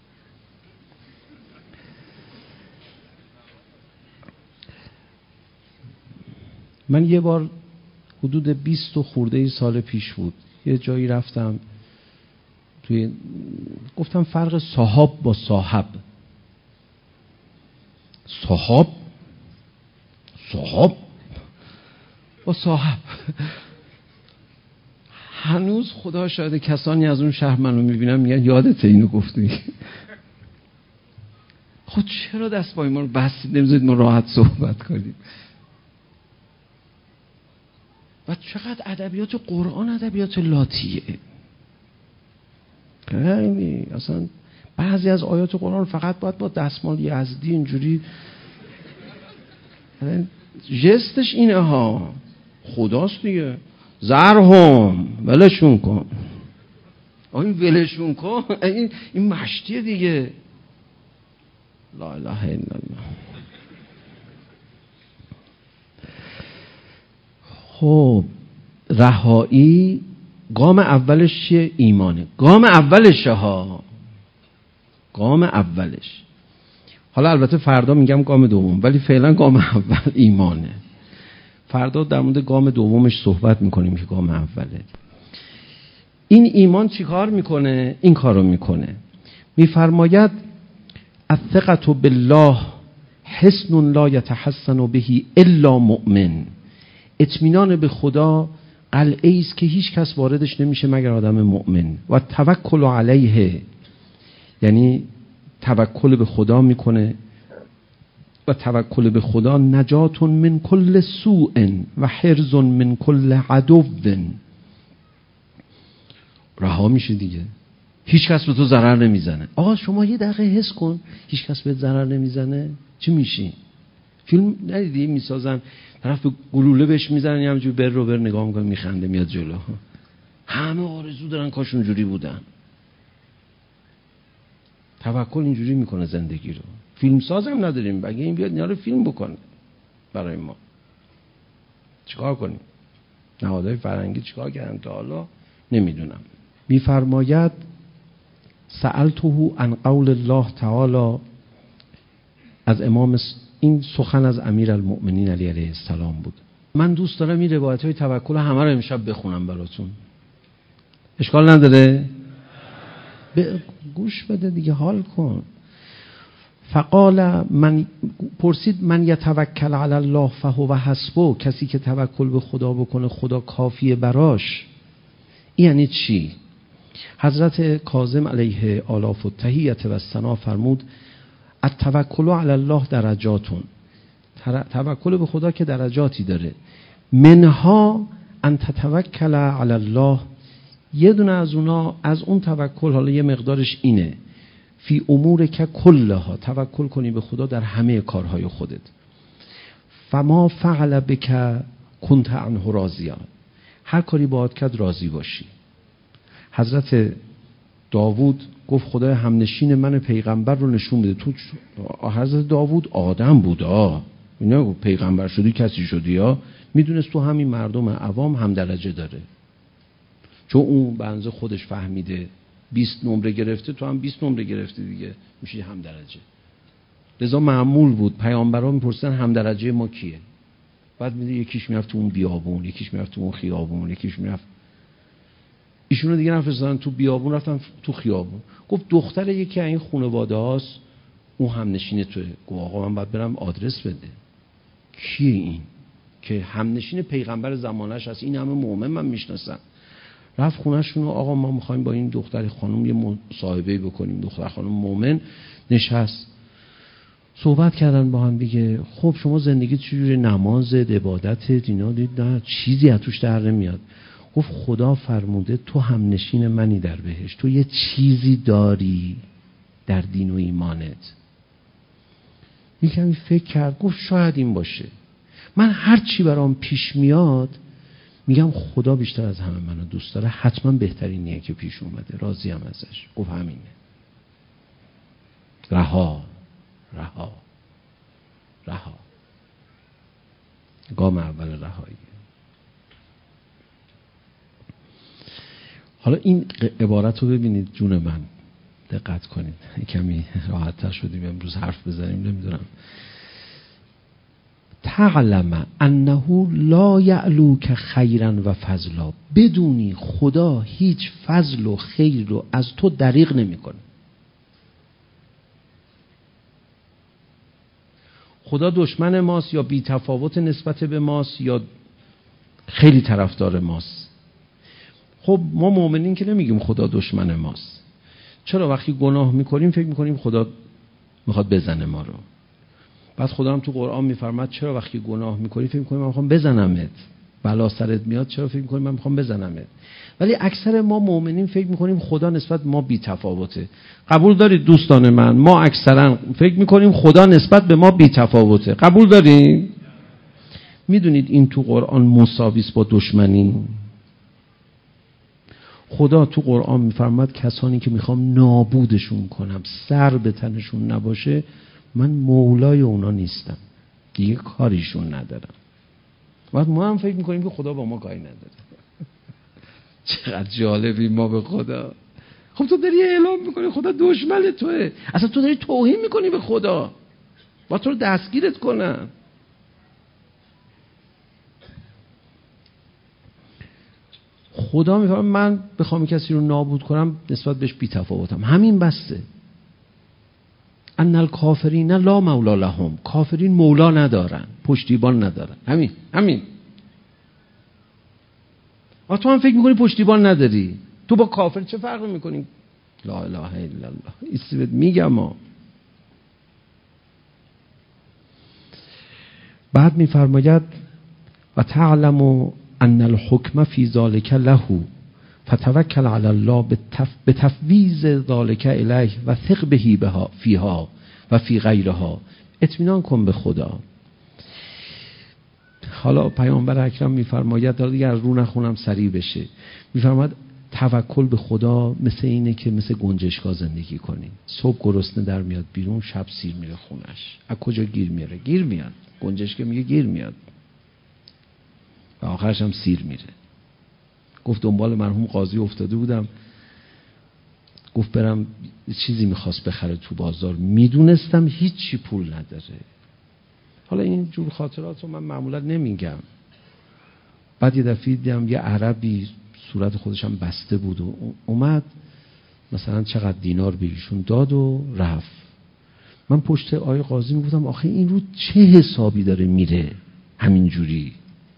Speaker 1: من یه بار حدود 20 و خورده سال پیش بود، یه جایی رفتم گفتم فرق صحاب با صاحب. صحاب با صاحب. هنوز خدا شاهده کسانی از اون شهر منو میبینم میگن یادته اینو گفتی؟ خود چرا دست پای ما رو بستید نمیذارید ما راحت صحبت کنیم؟ و چقدر ادبیات قرآن ادبیات لاتیه. یعنی اصلا بعضی از آیات قرآن فقط باید با دستمال یزدی اینجوری جستش اینه ها، خداست دیگه. زرهم ولشون کن. این ولشون کن این مشتیه دیگه. لا اله الا الله. خب رهایی گام اولش چیه؟ ایمانه. گام اولش. حالا البته فردا میگم گام دوم، ولی فعلا گام اول ایمانه. فردا در مورد گام دومش صحبت میکنیم که گام اوله. این ایمان چی کار میکنه؟ این کارو میکنه. میفرماید الثقة بالله حصن لا يتحصن به الا مؤمن. اطمینان به خدا قلعه‌ای است که هیچ کس واردش نمیشه مگر آدم مؤمن. و توکل علیه، یعنی توکل به خدا میکنه. و توکل به خدا نجات من کل سوء و حرز من کل عدو. رها میشه دیگه، هیچ کس به تو ضرر نمیزنه. آقا شما یه دقیقه حس کن هیچ کس بهت ضرر نمیزنه، چی میشی؟ فیلم ندیدی میسازن طرف به گلوله بهش میزنن یه همجور بر رو بر نگاه میکنه میخنده میاد جلو. همه آرزو دارن کاش اونجوری بودن. توکل اینجوری میکنه زندگی رو. فیلم سازم نداریم، بگه این بیاد اینا رو فیلم بکنه برای ما. چیکار کنیم؟ نهادهای فرنگی چیکار کردن تا حالا نمیدونم. میفرماید سألته عن قول الله تعالی، از امام، این سخن از امیرالمؤمنین علی علیه السلام بود. من دوست دارم این روایت‌های توکل همه رو امشب بخونم براتون. اشکال نداره؟ گوش بده دیگه، حال کن. فقال من، پرسید من یتوکل علی الله فهو حسبه، کسی که توکل به خدا بکنه خدا کافیه براش. یعنی چی؟ حضرت کاظم علیه آلاف التحیة و الثنا فرمود التوکل علی الله درجاتون. توکل به خدا که درجاتی داره. منها ان تتوکل علی الله، یه دونه از اونا، از اون توکل حالا یه مقدارش اینه، فی امور که کلها، توکل کنی به خدا در همه کارهای خودت. فما فعل بک کنت عنه راضیا، هر کاری باهات کرد راضی باشی. حضرت داوود گفت خدای همنشین من پیغمبر رو نشون بده. تو حضرت داوود آدم بود، اینا پیغمبر شدی کسی شدی ها، میدونست تو همین مردم عوام هم درجه داره، چون اون بنز خودش فهمیده 20 نمره گرفته، تو هم 20 نمره گرفتی دیگه، میشی هم درجه. لذا معمول بود پیامبران میپرسن هم درجه ما کیه، بعد میده یکیش میرفت تو اون بیابون، یکیش میرفت تو اون خیابون، یکیش میرفت. ایشونو دیگه نفرستادن تو بیابون، رفتن تو خیابون. گفت دختر یکی از این خانواده هاست، اون همنشین توه. گفت آقا من باید برم آدرس بده. کیه این که همنشین پیغمبر زمانش هست؟ این همه مؤمن من میشناسم. رفت خونه‌شون و آقا ما میخوایم با این دختر خانم یه مصاحبه بکنیم. دختر خانم مؤمن نشست، صحبت کردن با هم دیگه. خب شما زندگی چجوری؟ نماز، عبادت، اینا؟ دید نه چیزی از توش در نمیاد. گفت خدا فرموده تو همنشین منی در بهشت، تو یه چیزی داری در دین و ایمانت. یکمی فکر کرد، گفت شاید این باشه. من هر چی برام پیش میاد میگم خدا بیشتر از همه منو دوست داره، حتما بهترینیه که پیش اومده، راضیم ازش. گفت همینه. رها رها رها. گام اول رهایی. حالا این عبارت رو ببینید جون من، دقت کنید، کمی راحت‌تر شدیم امروز حرف بزنیم. نمیدونم تعلم انه لا یعلوک خیرا و فضلا، بدونی خدا هیچ فضل و خیر رو از تو دریغ نمیکنه. خدا دشمن ماست یا بی تفاوت نسبت به ماست یا خیلی طرفدار ماست؟ خب ما مؤمنین که نمیگیم خدا دشمن ماست. چرا وقتی گناه میکنیم فکر میکنیم خدا میخواد بزنه ما رو؟ بعد خدا هم تو قرآن میفرماد چرا وقتی گناه میکنی فکر میکنی من میخوام بزنمت، بلا سرت میاد چرا فکر میکنی من میخوام بزنمت؟ ولی اکثر ما مؤمنین فکر میکنیم خدا نسبت ما بی تفاوته. قبول دارید دوستان من؟ ما اکثرا فکر میکنیم خدا نسبت به ما بی تفاوته. قبول دارید؟ میدونید این تو قرآن مساوی است با دشمنی. خدا تو قرآن میفرماد کسانی که میخوام نابودشون کنم، سر به تنشون نباشه، من مولای اونا نیستم، دیگه کاریشون ندارم. بعد ما هم فکر میکنیم که خدا با ما کاری نداره. چقدر جالبی ما به خدا. خب تو داری اعلام میکنی خدا دشمن توه، اصلا تو داری توهین میکنی به خدا، با تو رو دستگیرت کنن. خدا میفهمه من بخوام کسی رو نابود کنم نسبت بهش بی تفاوتم، همین بسته. ان الکافرین لا مولا لهم، کافرین مولا ندارن، پشتیبان ندارن. همین. و تو هم فکر میکنی پشتیبان نداری. تو با کافر چه فرقی میکنی؟ لا اله الا الله. ایستید میگم ما. بعد میفرماید و تعلم ان الحکم فی ذلک له فتوکل علی الله بتفویض ذلک الیه و ثق به فیها و فی غیرها. اطمینان کن به خدا. حالا پیامبر اکرم میفرماید، داره دیگه از رو نخونم سریع بشه، میفرماید توکل به خدا مثل اینه که مثل گنجشگاه زندگی کنی. صبح گرسنه در میاد بیرون، شب سیر میره خونش. از کجا گیر میاره؟ گیر میاد. گنجشگاه میگه گیر میاد و آخرش هم سیر میره. گفت دنبال مرحوم قاضی افتاده بودم، گفت برم چیزی میخواست بخره تو بازار، میدونستم هیچی پول نداره. حالا این جور خاطرات رو من معمولا نمیگم. بعد یه دفعه دیدم یه عربی صورت خودش هم بسته بود و اومد مثلا چقدر دینار بهشون داد و رفت. من پشت آقای قاضی میگفتم آخه این رو چه حسابی داره میره همینجوری؟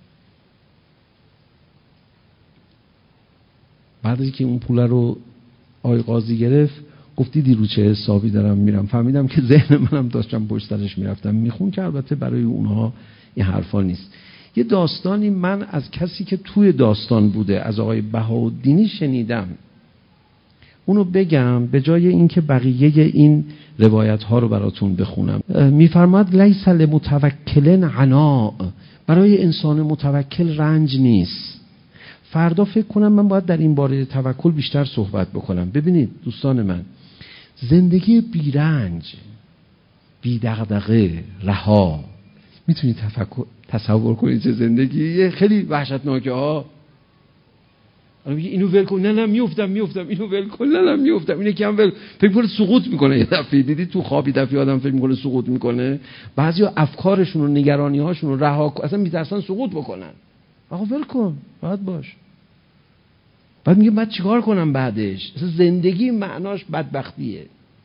Speaker 1: بعد از که اون پول رو آقای قاضی گرفت گفت دیدی رو چه حسابی دارم میرم؟ فهمیدم که ذهن منم داشتم پشت سرش میرفتم میخون، که البته برای اونها این حرفا نیست. یه داستانی من از کسی که توی داستان بوده از آقای بهاءالدینی شنیدم، اونو بگم به جای اینکه بقیه این روایت ها رو براتون بخونم. میفرماد لیس لمتوکل عناء، برای انسان متوکل رنج نیست. فردا فکر کنم من باید در این باره توکل بیشتر صحبت بکنم. ببینید دوستان من، زندگی بی رنج، بی دغدغه، رها، میتونید تصور کنید چه زندگی خیلی وحشتناکه ها. اینو ول کن، نه میافتم، اینو ول کن، نه میافتم، اینو کم ول، فکر کنه سقوط میکنه. یه دفعه دیدی تو خوابی دفعه آدم فکر میکنه سقوط میکنه. بعضیا افکارشون و نگرانی‌هاشون رو رها، اصلا میترسن سقوط بکنن. آقا ول کن، راحت باش. بعد میگه بعد چیکار کنم بعدش؟ اصلا زندگی معناش بدبختیه.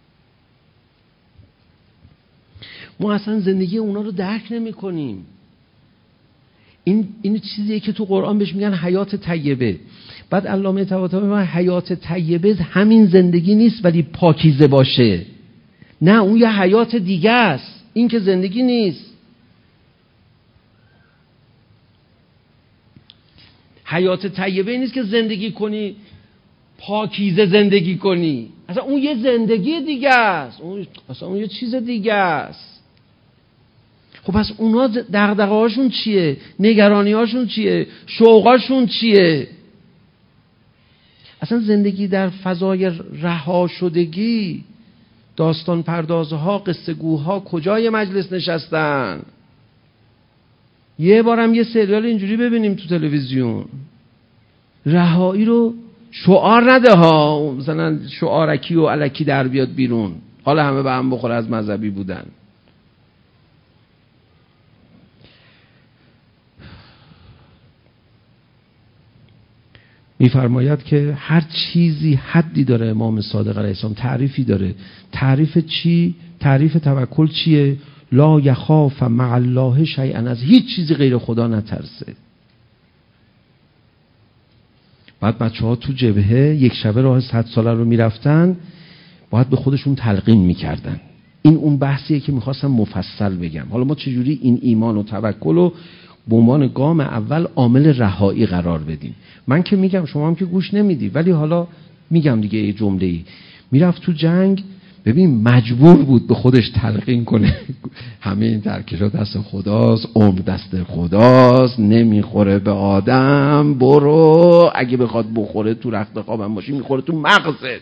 Speaker 1: ما اصلا زندگی اونا رو درک نمی‌کنیم. این چیزیه که تو قرآن بهش میگن حیات طیبه. بعد علامه طباطبایی میگه حیات طیبه همین زندگی نیست ولی پاکیزه باشه. نه، اون یه حیات دیگه است، این که زندگی نیست. حیات طیبه نیست که زندگی کنی پاکیزه زندگی کنی، اصلا اون یه زندگی دیگه است، اون یه چیز دیگه است. خب پس اونا دغدغه‌هاشون چیه؟ نگرانی‌هاشون چیه؟ شوقاشون چیه؟ اصلا زندگی در فضای رها شدگی، داستان پردازها، قصه گوها کجای مجلس نشستن؟ یه بارم یه سریال اینجوری ببینیم تو تلویزیون، رهایی رو شعار نده ها، مثلا شعارکی و الکی در بیاد بیرون، حالا همه به هم بخوره از مذهبی بودن. میفرماید که هر چیزی حدی داره. امام صادق علیه السلام تعریفی داره. تعریف چی؟ تعریف توکل چیه؟ لا یخاف مع الله شیئا، از هیچ چیزی غیر خدا نترسه. بعد بچه‌ها تو جبهه یک شبه راه 100 ساله رو میرفتن، باید به خودشون تلقین میکردن. این اون بحثیه که میخواستم مفصل بگم. حالا ما چجوری این ایمان و توکل رو به عنوان گام اول عامل رهایی قرار بدیم. من که میگم، شما هم که گوش نمیدی، ولی حالا میگم دیگه. یه جمله‌ای میرفت تو جنگ، ببین مجبور بود به خودش تلقین کنه همه این ترکشا دست خداست، عمر دست خداست، نمیخوره به آدم، برو اگه بخواد بخوره تو رخت خوابم باشی میخوره تو مغزت،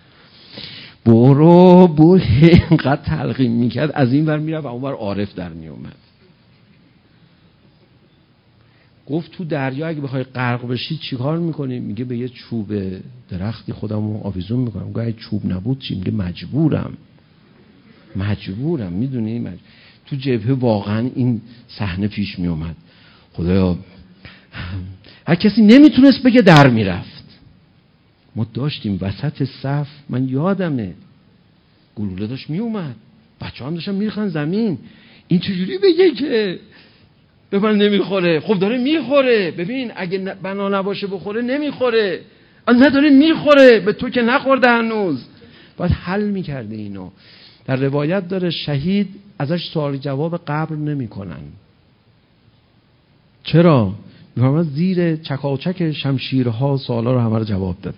Speaker 1: برو اینقدر تلقین میکرد. از این ور میرفت و اون ور عارف در میومد. گفت تو دریا اگه بخوای غرق بشی چیکار میکنی؟ میگه به یه چوب درختی خودمو آویزون میکنم. میگه اگه چوب نبود چی؟ میگه مجبورم. میدونی تو جبهه واقعا این صحنه پیش میومد. خدایا هر کسی نمیتونست بگه در میرفت. ما داشتیم وسط صف، من یادمه گلوله داشت میومد، بچه هم داشتن میریختن زمین. این چجوری بگه که به من نمیخوره؟ خب داره میخوره. ببین اگه بنا نباشه بخوره نمیخوره، نداره میخوره، به تو که نخورده هنوز. باید حل میکرده اینو. در روایت داره شهید ازش سوال جواب قبر نمیکنن. چرا؟ میفرماید زیر چکاچک شمشیرها سوالا رو همه رو جواب داده.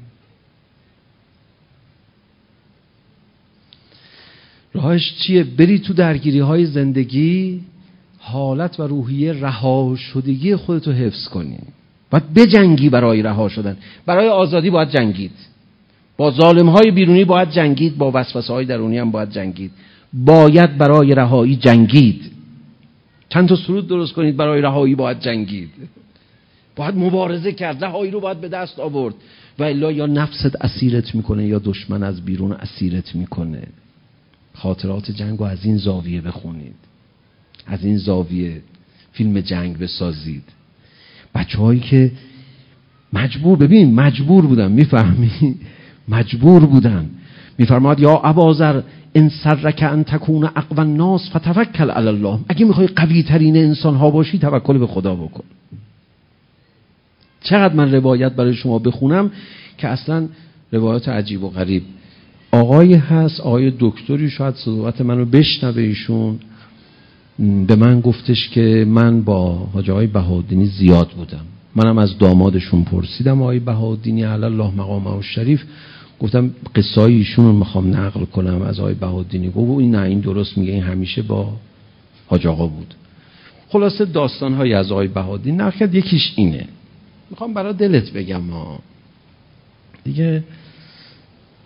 Speaker 1: راهش چیه؟ بری تو درگیری های زندگی، حالت و روحیه رها شدگی خودتو حفظ کنی. باید بجنگی برای رها شدن. برای آزادی باید جنگید. با ظالم‌های بیرونی باید جنگید، با وسوسه‌های درونی هم باید جنگید. باید برای رهایی جنگید. چند تا سرود درست کنید برای رهایی باید جنگید. باید مبارزه کرد، رهایی رو باید به دست آورد. و الا یا نفست اسیرت میکنه یا دشمن از بیرون اسیرت میکنه. خاطرات جنگ رو از این زاویه بخونید، از این زاویه فیلم جنگ بسازید. بچه‌هایی که مجبور بودن، میفهمی؟ مجبور بودن. میفرماد یا ابازر ان سرک ان تکون اقوى الناس فتوکل علی الله. اگه میخوای قوی ترین انسان ها باشی توکل به خدا بکن. چقدر من روایت برای شما بخونم که اصلا روایت عجیب و غریب. آقایی هست، آقای دکتری، شاید صحبت منو بشنوه، ایشون به من گفتش که من با حاج آقای بهاءالدینی زیاد بودم. منم از دامادشون پرسیدم، آقای بهاءالدینی علی الله مقامه الشریف، گفتم قصه‌ای ایشون رو میخوام نقل کنم از آقای بهاءالدینی. گفت این نه، این درست میگه، این همیشه با حاج آقا بود. خلاصه داستان‌های از آقای بهاءالدینی نقل کرد. یکیش اینه، میخوام برای دلت بگم ها دیگه.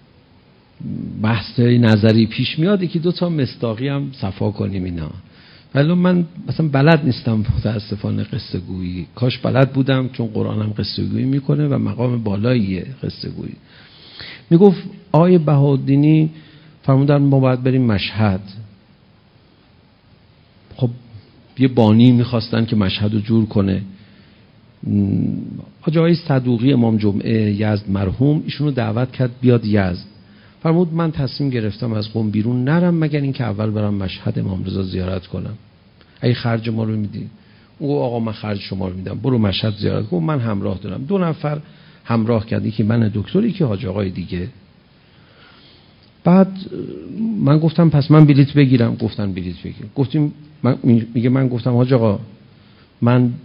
Speaker 1: بحث نظری پیش میاد، یکی دو تا مصداقی هم صفا کنیم اینا. ولی من مثلا بلد نیستم متاسفانه قصه گویی. کاش بلد بودم، چون قرآنم قصه گویی میکنه و مقام بالاییه قصه گویی. میگفت آقای بهاءالدینی فرمودن ما باید بریم مشهد. خب یه بانی میخواستن که مشهد رو جور کنه. حاجی آقای صدوقی امام جمعه یزد مرحوم ایشونو دعوت کرد بیاد یزد. فرمود من تصمیم گرفتم از قم بیرون نرم مگر اینکه اول برم مشهد امام رضا زیارت کنم. ای خرج ما رو میدی؟ او آقا من خرج شما رو میدم، برو مشهد زیارت کن، من همراه دارم. 2 نفر همراه کردی که من دکتری که حاج آقای دیگه. بعد من گفتم پس من بلیط بگیرم. گفتن بلیط بگیر. گفتیم من گفتم حاج آقا من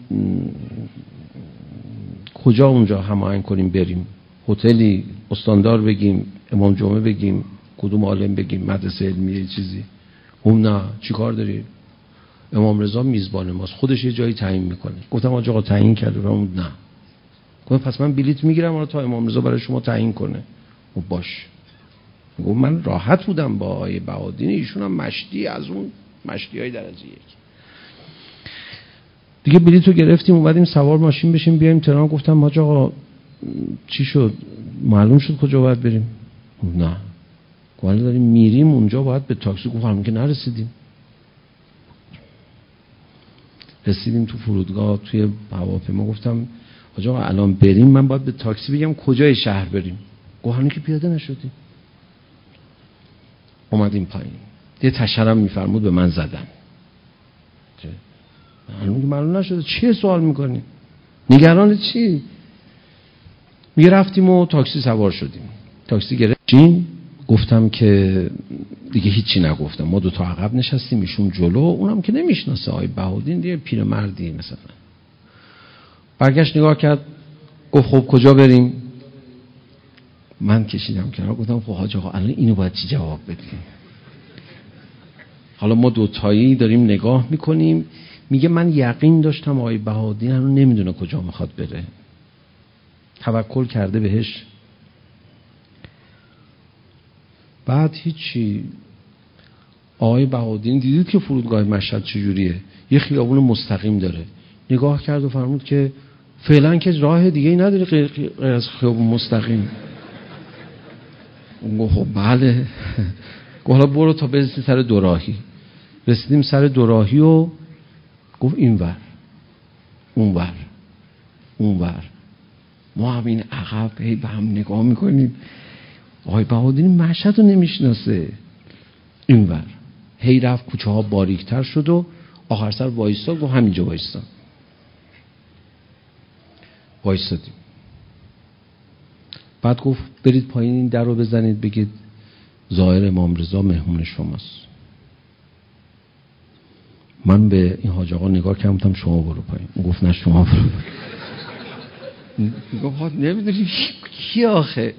Speaker 1: کجا اونجا هماهنگ کنیم بریم؟ هتلی استاندار بگیم، امام جمعه بگیم، کدوم عالم بگیم، مدرسه علمیه چیزی؟ اون نه چیکار داری؟ امام رضا میزبان ماست، خودش یه جایی تعیین میکنه. گفتم حاج آقا تعیین کرده؟ فرمود نه. گفتم پس من بلیط میگیرم حالا تا امام رضا برای شما تعیین کنه. گفت باش. گفت من راحت بودم با آقای بهاءالدین، ایشون هم مشتی از اون مشتیای درجه 1. دیگه بلیط رو گرفتیم اومدیم سوار ماشین بشیم بیایم تهران. گفتم حاج آقا چی شد؟ معلوم شد کجا باید بریم؟ نه. گفت داریم میریم اونجا باید به تاکسی. گفتم که نرسیدیم. رسیدیم تو فرودگاه توی هواپیما. گفتم حاج آقا الان بریم من باید به تاکسی بگم کجای شهر بریم. گفت که پیاده نشدیم. اومدیم پایین. یه تشرم میفرمود به من زدن. معلوم نشده. چیه سوال میکنی؟ نگران چی؟ میگه رفتیم و تاکسی سوار شدیم. تاکسی گرفتیم. گفتم که دیگه هیچی نگفتم. ما 2 تا عقب نشستیم ایشون جلو. اونم که نمیشناسه آقای بهاءالدین دیگه پیرمردی مثلا. برگشت نگاه کرد گفت خب کجا بریم؟ من کشیدم کنار گفتم خب حاج آقا الان اینو باید چی جواب بدیم؟ حالا ما 2 تایی داریم نگاه میکنیم. میگه من یقین داشتم آقای بهاءالدین الان نمیدونه کجا میخواد بره. توکل کرده بهش. بعد هیچی. آقای بهاءالدین دیدید که فرودگاه مشهد چجوریه؟ یه خیابون مستقیم داره. نگاه کرد و فرمود که فعلا که راه دیگه ای نداری غیر از خیابون مستقیم. گفت خب بله. گفت حالا برو تا برسی سر دوراهی. رسیدیم سر دوراهی و گفت اینور اونور اونور. ما همین عقب هی به هم نگاه میکنیم. آقای بهاءالدین مشهد رو نمیشناسه. اینور هی رفت کوچه ها باریکتر شد و آخر سر وایستاد. گفت همینجا وایستادیم. بعد گفت برید پایین این در رو بزنید بگید ظاهر امام رضا مهمون شماست. من به این حاج آقا نگاه کردم شما برو پایین. اون گفت نه شما برو پایین. گفت نمیدونی کی آخه؟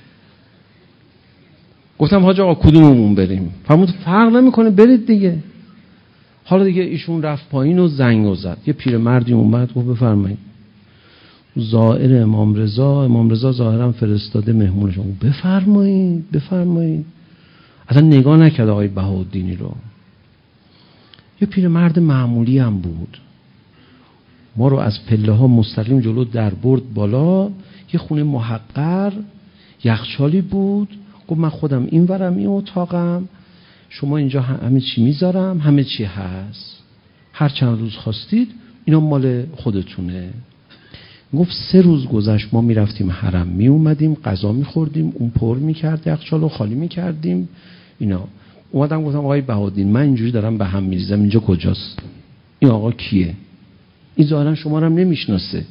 Speaker 1: گفتم حاج آقا کدوممون بریم؟ فرمود فرق نمیکنه برید دیگه. حالا دیگه ایشون رفت پایین و زنگ زد. یه پیرمردی اومد گفت بفرمایید زائر امام رضا ظاهرا فرستاده مهمون شما. بفرمایید. اصلا نگاه نکرد آقای بهاءالدینی رو. یه پیرمرد معمولی هم بود. ما رو از پله ها مستقیم جلو در برد بالا. یه خونه محقر یخچالی بود. گفت من خودم اینورم این اتاقم، شما اینجا همه چی میذارم، همه چی هست، هر چند روز خواستید اینا مال خودتونه. گفت 3 روز گذشت ما میرفتیم حرم می اومدیم غذا میخوردیم، اون پر میکرد یخچالو خالی میکردیم اینا. اومدم گفتم آقای بهاءالدین من اینجوری دارم به هم میریزم، اینجا کجاست؟ این آقا کیه؟ این ظاهرا شما رو هم نمیشناسه.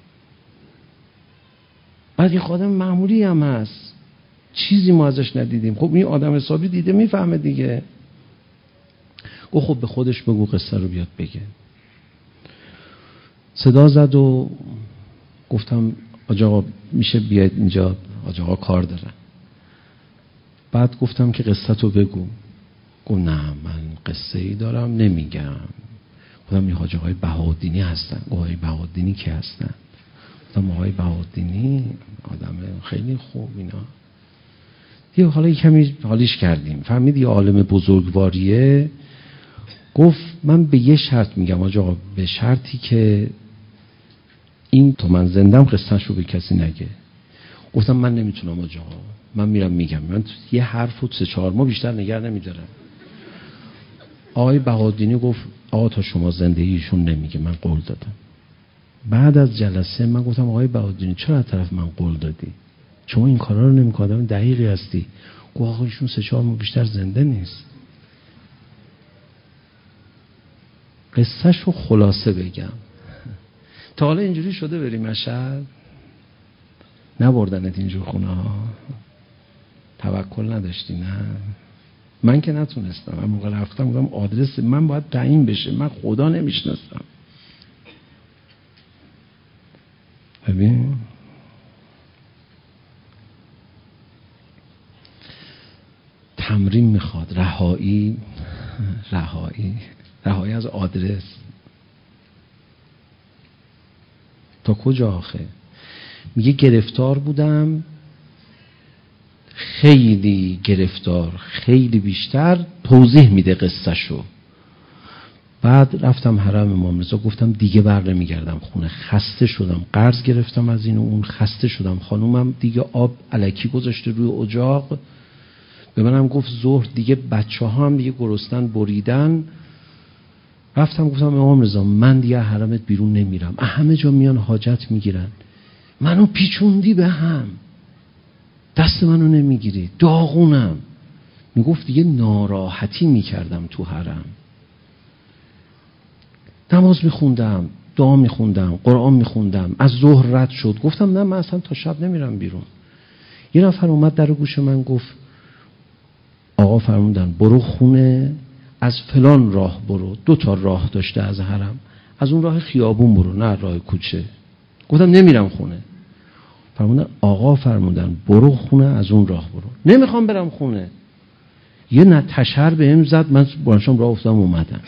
Speaker 1: بعد این خادم معمولی هم هست، چیزی ما ازش ندیدیم. خب این آدم حسابی دیده میفهمه دیگه. گفت خب به خودش بگو قصه رو بیاد بگه. صدا زد و گفتم حاج آقا میشه بیاید اینجا، حاج آقا کار دارن. بعد گفتم که قصه تو بگو. گفت نه من قصه ای دارم نمیگم. گفتم این حاج آقای بهاءالدینی هستن. آقای بهاءالدینی کی هستن؟ گفتم آقای بهاءالدینی آدم خیلی خوب اینا. دیگه حالا کمی حالیش کردیم، فهمید یه عالم بزرگواریه. گفت من به یه شرط میگم آقا، به شرطی که این تو من زندم قصه‌ش رو به کسی نگه. گفتم من نمیتونم آقا، من میرم میگم، من یه حرف و 3-4 ماه بیشتر نگه نمیدارم. آقای بهادینی گفت آقا تا شما زنده ایشون نمیگه، من قول دادم. بعد از جلسه من گفتم آقای بهادینی چرا از طرف من قول دادی؟ شما این کارا رو نمی‌کنی، آدم دقیقی هستی. گفت آقا ایشون 3-4 ماه بیشتر زنده نیست. قصه‌ش رو خلاصه بگم، تا حالا اینجوری شده بری مشهد نبردنت اینجور خونه ها؟ توکل نداشتی؟ نه من که نتونستم. من موقع رفتم گفتم آدرس من باید تعیین بشه، من خدا نمیشناسم. ببین تمرین میخواد، رهایی از آدرس تا کجا آخه؟ میگه گرفتار بودم، خیلی گرفتار، خیلی بیشتر توضیح میده قصهشو. بعد رفتم حرم امام رضا، گفتم دیگه بر نمیگردم خونه، خسته شدم، قرض گرفتم از این و اون، خسته شدم. خانومم دیگه آب الکی گذاشته روی اجاق، به منم گفت ظهر دیگه بچه‌ها هم دیگه گرسنن بریدن. رفتم گفتم امام رضا من دیگه حرمت بیرون نمیرم، همه جا میان حاجت میگیرن، منو پیچوندی به هم، دست منو نمیگیری، داغونم. میگفت دیگه ناراحتی میکردم تو حرم، نماز میخوندم، دعا میخوندم، قرآن میخوندم، از ظهر رد شد. گفتم نه من اصلا تا شب نمیرم بیرون. یه نفر اومد در گوش من گفت آقا فرمودن برو خونه، از فلان راه برو، 2 تا راه داشته از حرم، از اون راه خیابون برو نه راه کوچه. گفتم نمیرم خونه. فرمودن آقا فرمودن برو خونه، از اون راه برو. نمیخوام برم خونه. یه نتشر بهم زد، من باشم راه افتادم اومدم.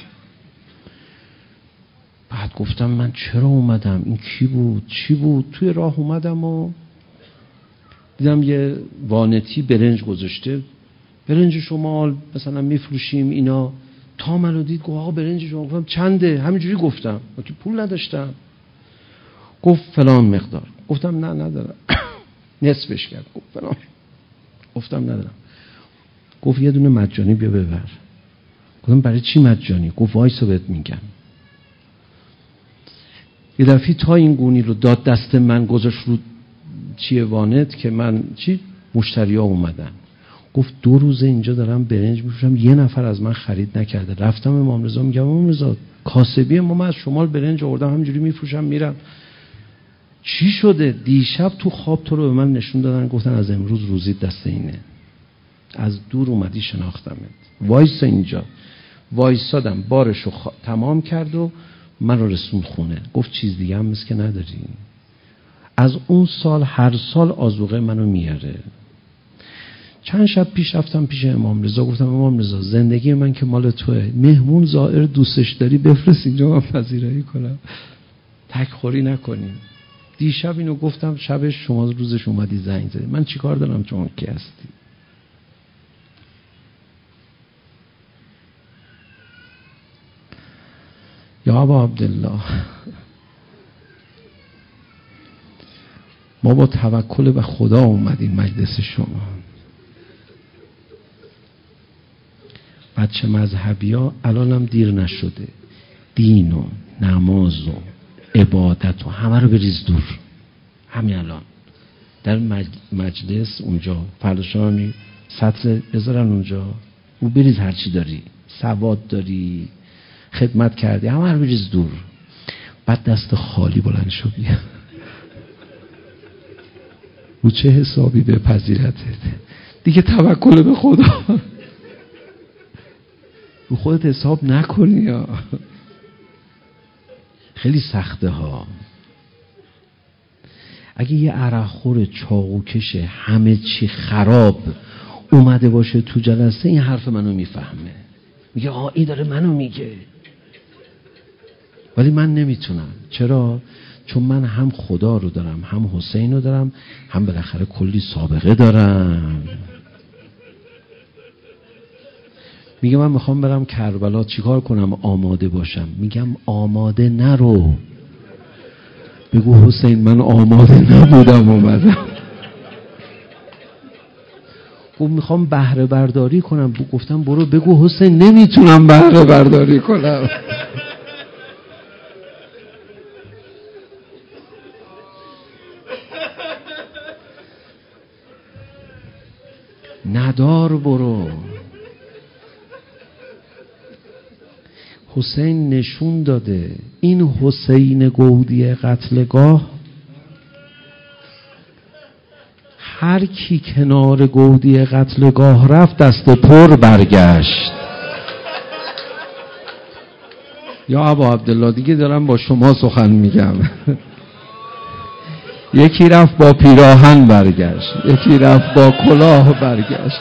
Speaker 1: بعد گفتم من چرا اومدم، این کی بود چی بود؟ توی راه اومدم و دیدم یه وانتی برنج گذاشته، برنج شما مثلا میفروشیم اینا. تا منو دید گفت آقا برنج شما. گفتم چنده؟ همینجوری گفتم، من که پول نداشتم. گفت فلان مقدار. گفتم نه ندارم. نصفش کرد. گفت فلان. گفتم ندارم. گفت یه دونه مجانی بیا ببر. گفتم برای چی مجانی؟ گفت وایسا بهت میگم. یه دفعه تا این گونی رو داد دست من، گذاشت رو چیه وانت که من چی مشتری ها اومدن. گفت 2 روزه اینجا دارم برنج میفروشم، یه نفر از من خرید نکرده. رفتم امام رضا میگم امام رضا کاسبی ما از شمال برنج آوردم همینجوری میفروشم میرم، چی شده؟ دیشب تو خواب تو رو به من نشون دادن، گفتن از امروز روزی دست اینه، از دور اومدی شناختمت، وایسا اینجا. وایسادم، بارشو تمام کرد و من رو رسون خونه. گفت چیز دیگه هم مثل که نداری؟ از اون سال هر سال آذوقه منو میاره. چند شب پیش رفتم پیش امام رضا، گفتم امام رضا زندگی من که مال توئه، مهمون زائر دوستش داری بفرست اینجا من پذیرایی کنم، تکخوری نکنیم. دیشب اینو گفتم، شبش شما روزش اومدی زنگ زدی، من چیکار دارم شما کی هستی؟ یا ابا عبدالله ما با توکل به خدا اومدیم مجلس شما. بچه مذهبی ها الانم دیر نشده، دین و نماز و عبادت و همه رو بریز دور. همین الان در مجلس اونجا فرداشانی سطر بذارن اونجا، او بریز هرچی داری، سواد داری، خدمت کردی، همه رو بریز دور. بعد دست خالی بلند شو بیا. او چه حسابی به پذیرتت دیگه؟ توکل به خدا رو خودت حساب نکنی یا خیلی سخته ها. اگه یه عرقخور چاقو کشه همه چی خراب اومده باشه تو جلسه، این حرف منو میفهمه، میگه این داره منو میگه. ولی من نمیتونم. چرا؟ چون من هم خدا رو دارم، هم حسین رو دارم، هم بالاخره کلی سابقه دارم. میگه من میخوام برم کربلا، چیکار کنم آماده باشم؟ میگم آماده نرو، بگو حسین من آماده نبودم اومدم. گفت میخوام بهره برداری کنم. گفتم برو بگو حسین نمیتونم بهره برداری کنم. ندار برو. حسین نشون داده این حسین گودی قتلگاه، هر کی کنار گودی قتلگاه رفت دست پر برگشت. یا ابا عبدالله دیگه دارم با شما سخن میگم. یکی رفت با پیراهن برگشت، یکی رفت با کلاه برگشت.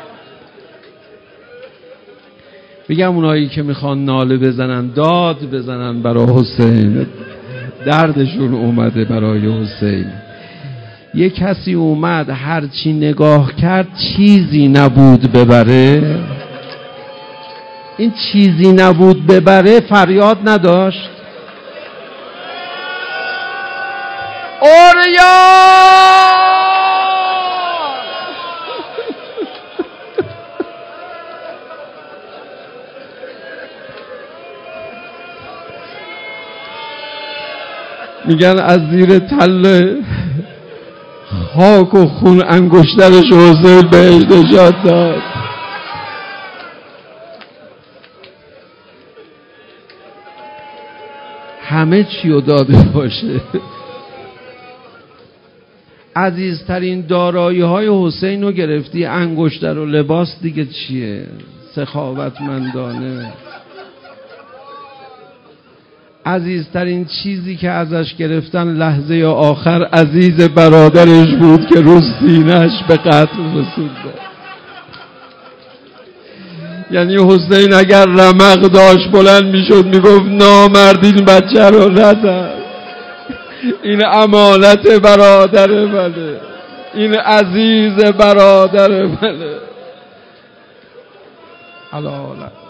Speaker 1: میگم اونایی که میخوان ناله بزنن، داد بزنن برای حسین، دردشون اومده برای حسین. یه کسی اومد هر چی نگاه کرد چیزی نبود ببره، این چیزی نبود ببره فریاد نداشت اوریا. میگن از زیر تله خاک و خون انگشترش حسین بهش نجات داد. همه چی رو داده باشه. عزیزترین دارایی های حسین رو گرفتی، انگشتر و لباس دیگه چیه؟ سخاوتمندانه. عزیزترین چیزی که ازش گرفتن لحظه آخر عزیز برادرش بود که رو سینه‌اش به قتل رسونده. یعنی حسین اگر رمق داشت بلند میشد میگفت نامرد این بچه رو نزن، این امانت برادر منه، این عزیز برادر منه. حالا